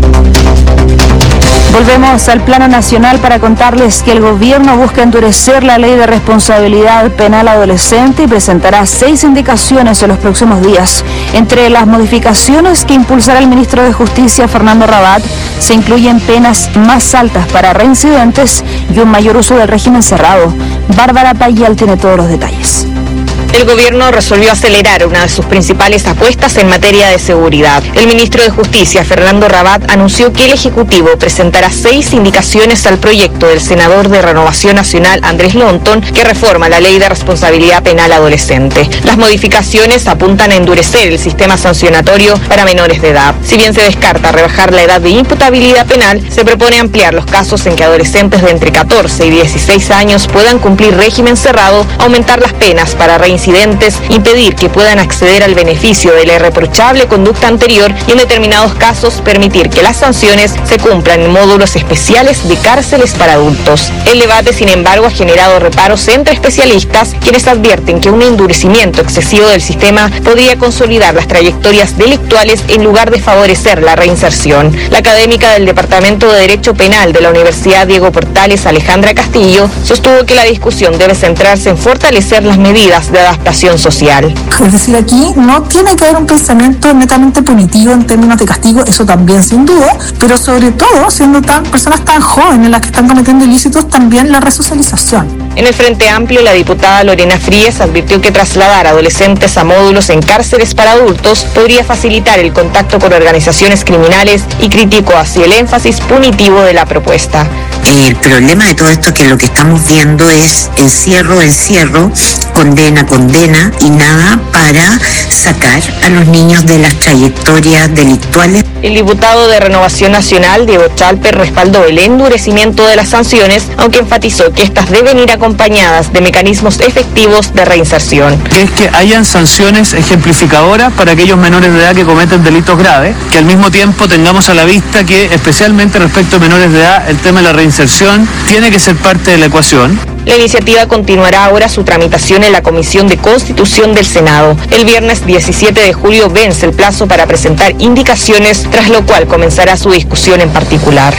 Volvemos al plano nacional para contarles que el gobierno busca endurecer la ley de responsabilidad penal adolescente y presentará seis indicaciones en los próximos días. Entre las modificaciones que impulsará el ministro de Justicia, Fernando Rabat, se incluyen penas más altas para reincidentes y un mayor uso del régimen cerrado. Bárbara Payal tiene todos los detalles. El gobierno resolvió acelerar una de sus principales apuestas en materia de seguridad. El ministro de Justicia, Fernando Rabat, anunció que el Ejecutivo presentará seis indicaciones al proyecto del senador de Renovación Nacional, Andrés Lonton, que reforma la ley de responsabilidad penal adolescente. Las modificaciones apuntan a endurecer el sistema sancionatorio para menores de edad. Si bien se descarta rebajar la edad de imputabilidad penal, se propone ampliar los casos en que adolescentes de entre catorce y dieciséis años puedan cumplir régimen cerrado, aumentar las penas para reincidentes, impedir que puedan acceder al beneficio de la irreprochable conducta anterior y en determinados casos permitir que las sanciones se cumplan en módulos especiales de cárceles para adultos. El debate, sin embargo, ha generado reparos entre especialistas, quienes advierten que un endurecimiento excesivo del sistema podría consolidar las trayectorias delictuales en lugar de favorecer la reinserción. La académica del Departamento de Derecho Penal de la Universidad Diego Portales, Alejandra Castillo, sostuvo que la discusión debe centrarse en fortalecer las medidas de adaptación social. Es decir, aquí no tiene que haber un pensamiento netamente punitivo en términos de castigo, eso también sin duda, pero sobre todo, siendo tan personas tan jóvenes las que están cometiendo ilícitos, también la resocialización. En el Frente Amplio, la diputada Lorena Fríes advirtió que trasladar adolescentes a módulos en cárceles para adultos podría facilitar el contacto con organizaciones criminales y criticó así el énfasis punitivo de la propuesta. El problema de todo esto es que lo que estamos viendo es encierro, encierro, condena, condena y nada para sacar a los niños de las trayectorias delictuales. El diputado de Renovación Nacional, Diego Chalper, respaldó el endurecimiento de las sanciones, aunque enfatizó que estas deben ir acompañadas de mecanismos efectivos de reinserción. Que es que hayan sanciones ejemplificadoras para aquellos menores de edad que cometen delitos graves, que al mismo tiempo tengamos a la vista que, especialmente respecto a menores de edad, el tema de la reinserción tiene que ser parte de la ecuación. La iniciativa continuará ahora su tramitación en la Comisión de Constitución del Senado. El viernes diecisiete de julio vence el plazo para presentar indicaciones, tras lo cual comenzará su discusión en particular.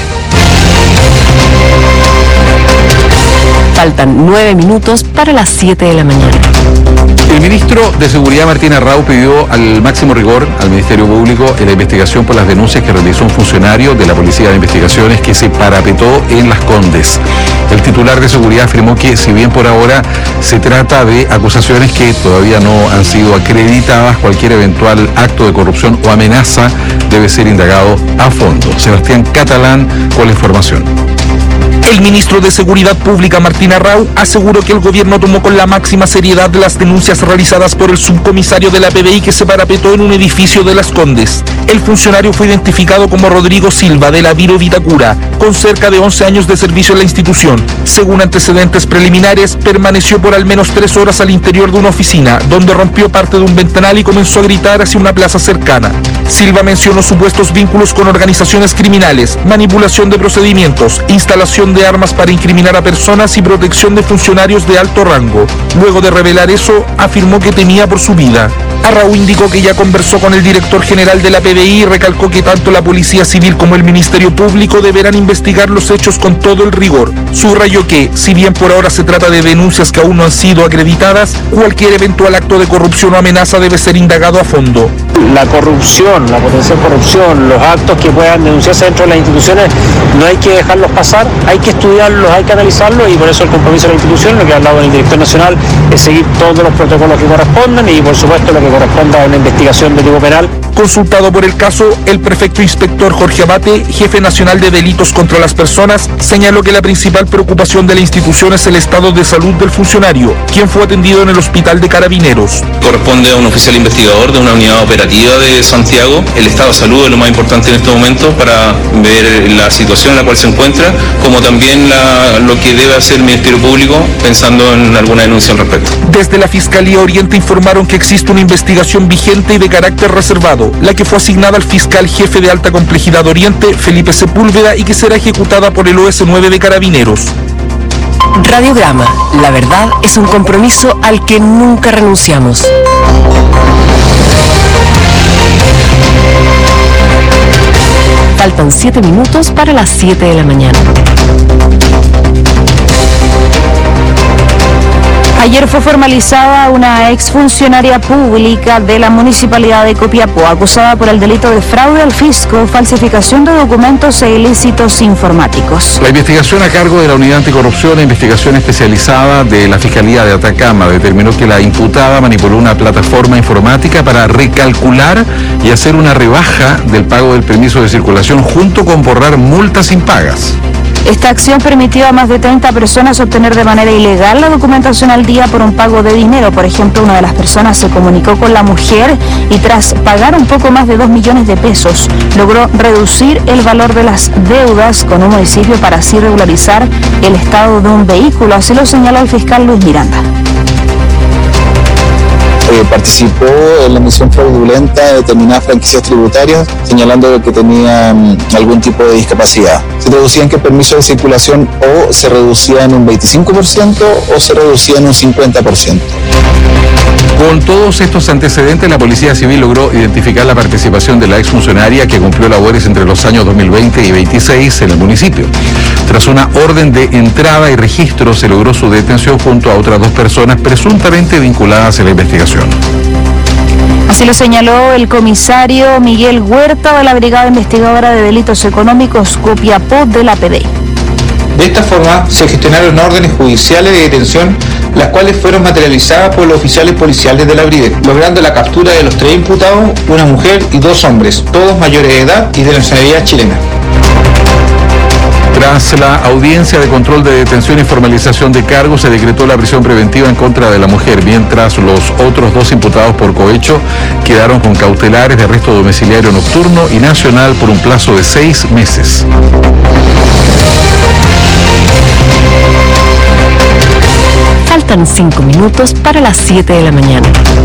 Faltan nueve minutos para las siete de la mañana. El ministro de Seguridad, Martín Arrau, pidió al máximo rigor al Ministerio Público en la investigación por las denuncias que realizó un funcionario de la Policía de Investigaciones que se parapetó en Las Condes. El titular de Seguridad afirmó que, si bien por ahora se trata de acusaciones que todavía no han sido acreditadas, cualquier eventual acto de corrupción o amenaza debe ser indagado a fondo. Sebastián Catalán con la información. El ministro de Seguridad Pública, Martín Arrau, aseguró que el gobierno tomó con la máxima seriedad las denuncias realizadas por el subcomisario de la P D I que se parapetó en un edificio de Las Condes. El funcionario fue identificado como Rodrigo Silva, de la Viro Vitacura, con cerca de once años de servicio en la institución. Según antecedentes preliminares, permaneció por al menos tres horas al interior de una oficina, donde rompió parte de un ventanal y comenzó a gritar hacia una plaza cercana. Silva mencionó supuestos vínculos con organizaciones criminales, manipulación de procedimientos, instalación de armas para incriminar a personas y protección de funcionarios de alto rango. Luego de revelar eso, afirmó que temía por su vida. Arrau indicó que ya conversó con el director general de la P D I y recalcó que tanto la Policía Civil como el Ministerio Público deberán investigar los hechos con todo el rigor. Subrayó que, si bien por ahora se trata de denuncias que aún no han sido acreditadas, cualquier eventual acto de corrupción o amenaza debe ser indagado a fondo. La corrupción, la potencial corrupción, los actos que puedan denunciarse dentro de las instituciones, no hay que dejarlos pasar, hay que estudiarlos, hay que analizarlos, y por eso el compromiso de la institución, lo que ha hablado el director nacional, es seguir todos los protocolos que correspondan y por supuesto lo que corresponda a una investigación de tipo penal. Consultado por el caso, el prefecto inspector Jorge Abate, jefe nacional de delitos contra las personas, señaló que la principal preocupación de la institución es el estado de salud del funcionario, quien fue atendido en el hospital de Carabineros. Corresponde a un oficial investigador de una unidad operativa de Santiago. El estado de salud es lo más importante en este momento para ver la situación en la cual se encuentra, como también la, lo que debe hacer el Ministerio Público pensando en alguna denuncia al respecto. Desde la Fiscalía Oriente informaron que existe una investigación vigente y de carácter reservado. Santiago, la que fue asignada al fiscal jefe de alta complejidad Oriente, Felipe Sepúlveda, y que será ejecutada por el O S nueve de Carabineros. Radiograma, la verdad es un compromiso al que nunca renunciamos. Faltan siete minutos para las siete de la mañana. Ayer fue formalizada una exfuncionaria pública de la Municipalidad de Copiapó, acusada por el delito de fraude al fisco, falsificación de documentos e ilícitos informáticos. La investigación a cargo de la Unidad Anticorrupción e Investigación Especializada de la Fiscalía de Atacama determinó que la imputada manipuló una plataforma informática para recalcular y hacer una rebaja del pago del permiso de circulación junto con borrar multas impagas. Esta acción permitió a más de treinta personas obtener de manera ilegal la documentación al día por un pago de dinero. Por ejemplo, una de las personas se comunicó con la mujer y tras pagar un poco más de dos millones de pesos, logró reducir el valor de las deudas con un municipio para así regularizar el estado de un vehículo. Así lo señaló el fiscal Luis Miranda. Eh, participó en la emisión fraudulenta de determinadas franquicias tributarias, señalando que tenían algún tipo de discapacidad. Se traducía en que el permiso de circulación o se reducía en un veinticinco por ciento o se reducía en un cincuenta por ciento. Con todos estos antecedentes, la Policía Civil logró identificar la participación de la exfuncionaria que cumplió labores entre los años dos mil veinte y veintiséis en el municipio. Tras una orden de entrada y registro, se logró su detención junto a otras dos personas presuntamente vinculadas a la investigación. Así lo señaló el comisario Miguel Huerta de la Brigada Investigadora de Delitos Económicos Copiapó de la P D I. De esta forma, se gestionaron órdenes judiciales de detención, las cuales fueron materializadas por los oficiales policiales de la Bride, logrando la captura de los tres imputados, una mujer y dos hombres, todos mayores de edad y de nacionalidad chilena. Tras la audiencia de control de detención y formalización de cargos, se decretó la prisión preventiva en contra de la mujer, mientras los otros dos imputados por cohecho quedaron con cautelares de arresto domiciliario nocturno y nacional por un plazo de seis meses. Faltan cinco minutos para las siete de la mañana.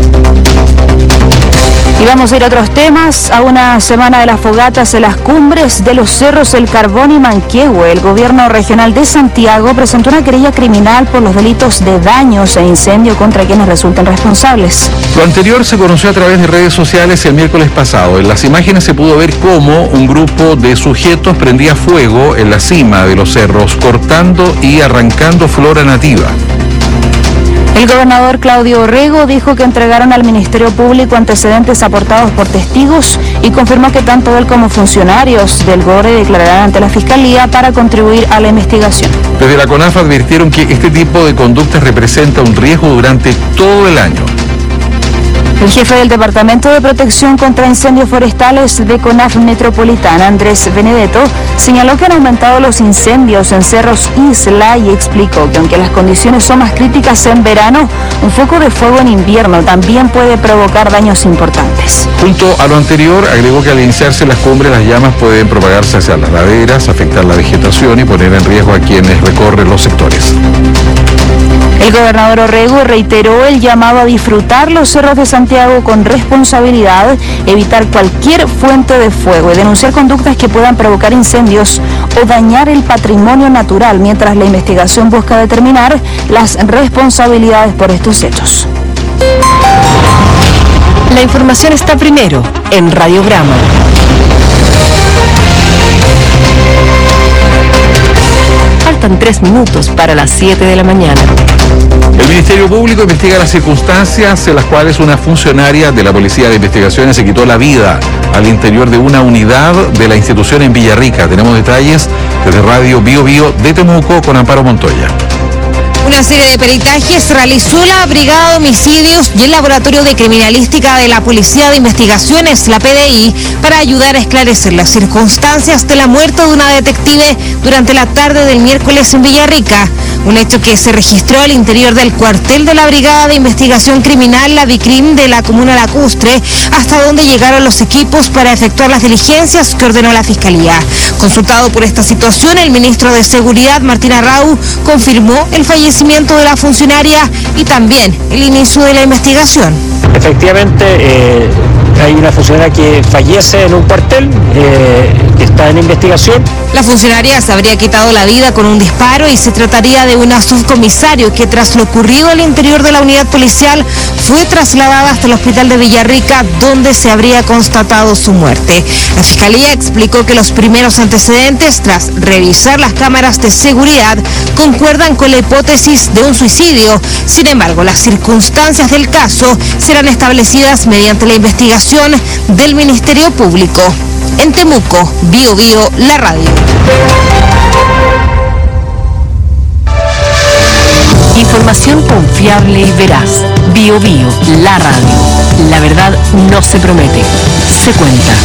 Y vamos a ir a otros temas. A una semana de las fogatas en las cumbres de los cerros El Carbón y Manquehue, el gobierno regional de Santiago presentó una querella criminal por los delitos de daños e incendio contra quienes resulten responsables. Lo anterior se conoció a través de redes sociales el miércoles pasado. En las imágenes se pudo ver cómo un grupo de sujetos prendía fuego en la cima de los cerros, cortando y arrancando flora nativa. El gobernador Claudio Orrego dijo que entregaron al Ministerio Público antecedentes aportados por testigos y confirmó que tanto él como funcionarios del GORE declararán ante la Fiscalía para contribuir a la investigación. Desde la CONAF advirtieron que este tipo de conductas representa un riesgo durante todo el año. El jefe del Departamento de Protección contra Incendios Forestales de CONAF Metropolitana, Andrés Benedetto, señaló que han aumentado los incendios en Cerros Isla y explicó que aunque las condiciones son más críticas en verano, un foco de fuego en invierno también puede provocar daños importantes. Junto a lo anterior, agregó que al iniciarse las cumbres las llamas pueden propagarse hacia las laderas, afectar la vegetación y poner en riesgo a quienes recorren los sectores. El gobernador Orrego reiteró el llamado a disfrutar los cerros de Santiago con responsabilidad, evitar cualquier fuente de fuego y denunciar conductas que puedan provocar incendios o dañar el patrimonio natural, mientras la investigación busca determinar las responsabilidades por estos hechos. La información está primero en Radiograma. Faltan tres minutos para las siete de la mañana. El Ministerio Público investiga las circunstancias en las cuales una funcionaria de la Policía de Investigaciones se quitó la vida al interior de una unidad de la institución en Villarrica. Tenemos detalles desde Radio Bio Bio de Temuco con Amparo Montoya. Una serie de peritajes realizó la Brigada de Homicidios y el Laboratorio de Criminalística de la Policía de Investigaciones, la P D I, para ayudar a esclarecer las circunstancias de la muerte de una detective durante la tarde del miércoles en Villarrica. Un hecho que se registró al interior del cuartel de la Brigada de Investigación Criminal, la BICRIM, de la comuna Lacustre, hasta donde llegaron los equipos para efectuar las diligencias que ordenó la Fiscalía. Consultado por esta situación, el ministro de Seguridad, Martín Arrau, confirmó el fallecimiento de la funcionaria y también el inicio de la investigación. Efectivamente, eh, Hay una funcionaria que fallece en un cuartel, eh, que está en investigación. La funcionaria se habría quitado la vida con un disparo y se trataría de una subcomisario que tras lo ocurrido al interior de la unidad policial fue trasladada hasta el hospital de Villarrica, donde se habría constatado su muerte. La fiscalía explicó que los primeros antecedentes tras revisar las cámaras de seguridad concuerdan con la hipótesis de un suicidio. Sin embargo, las circunstancias del caso serán establecidas mediante la investigación del Ministerio Público. En Temuco, Bio Bio, la radio. Información confiable y veraz. Bio Bio, la radio. La verdad no se promete, se cuenta.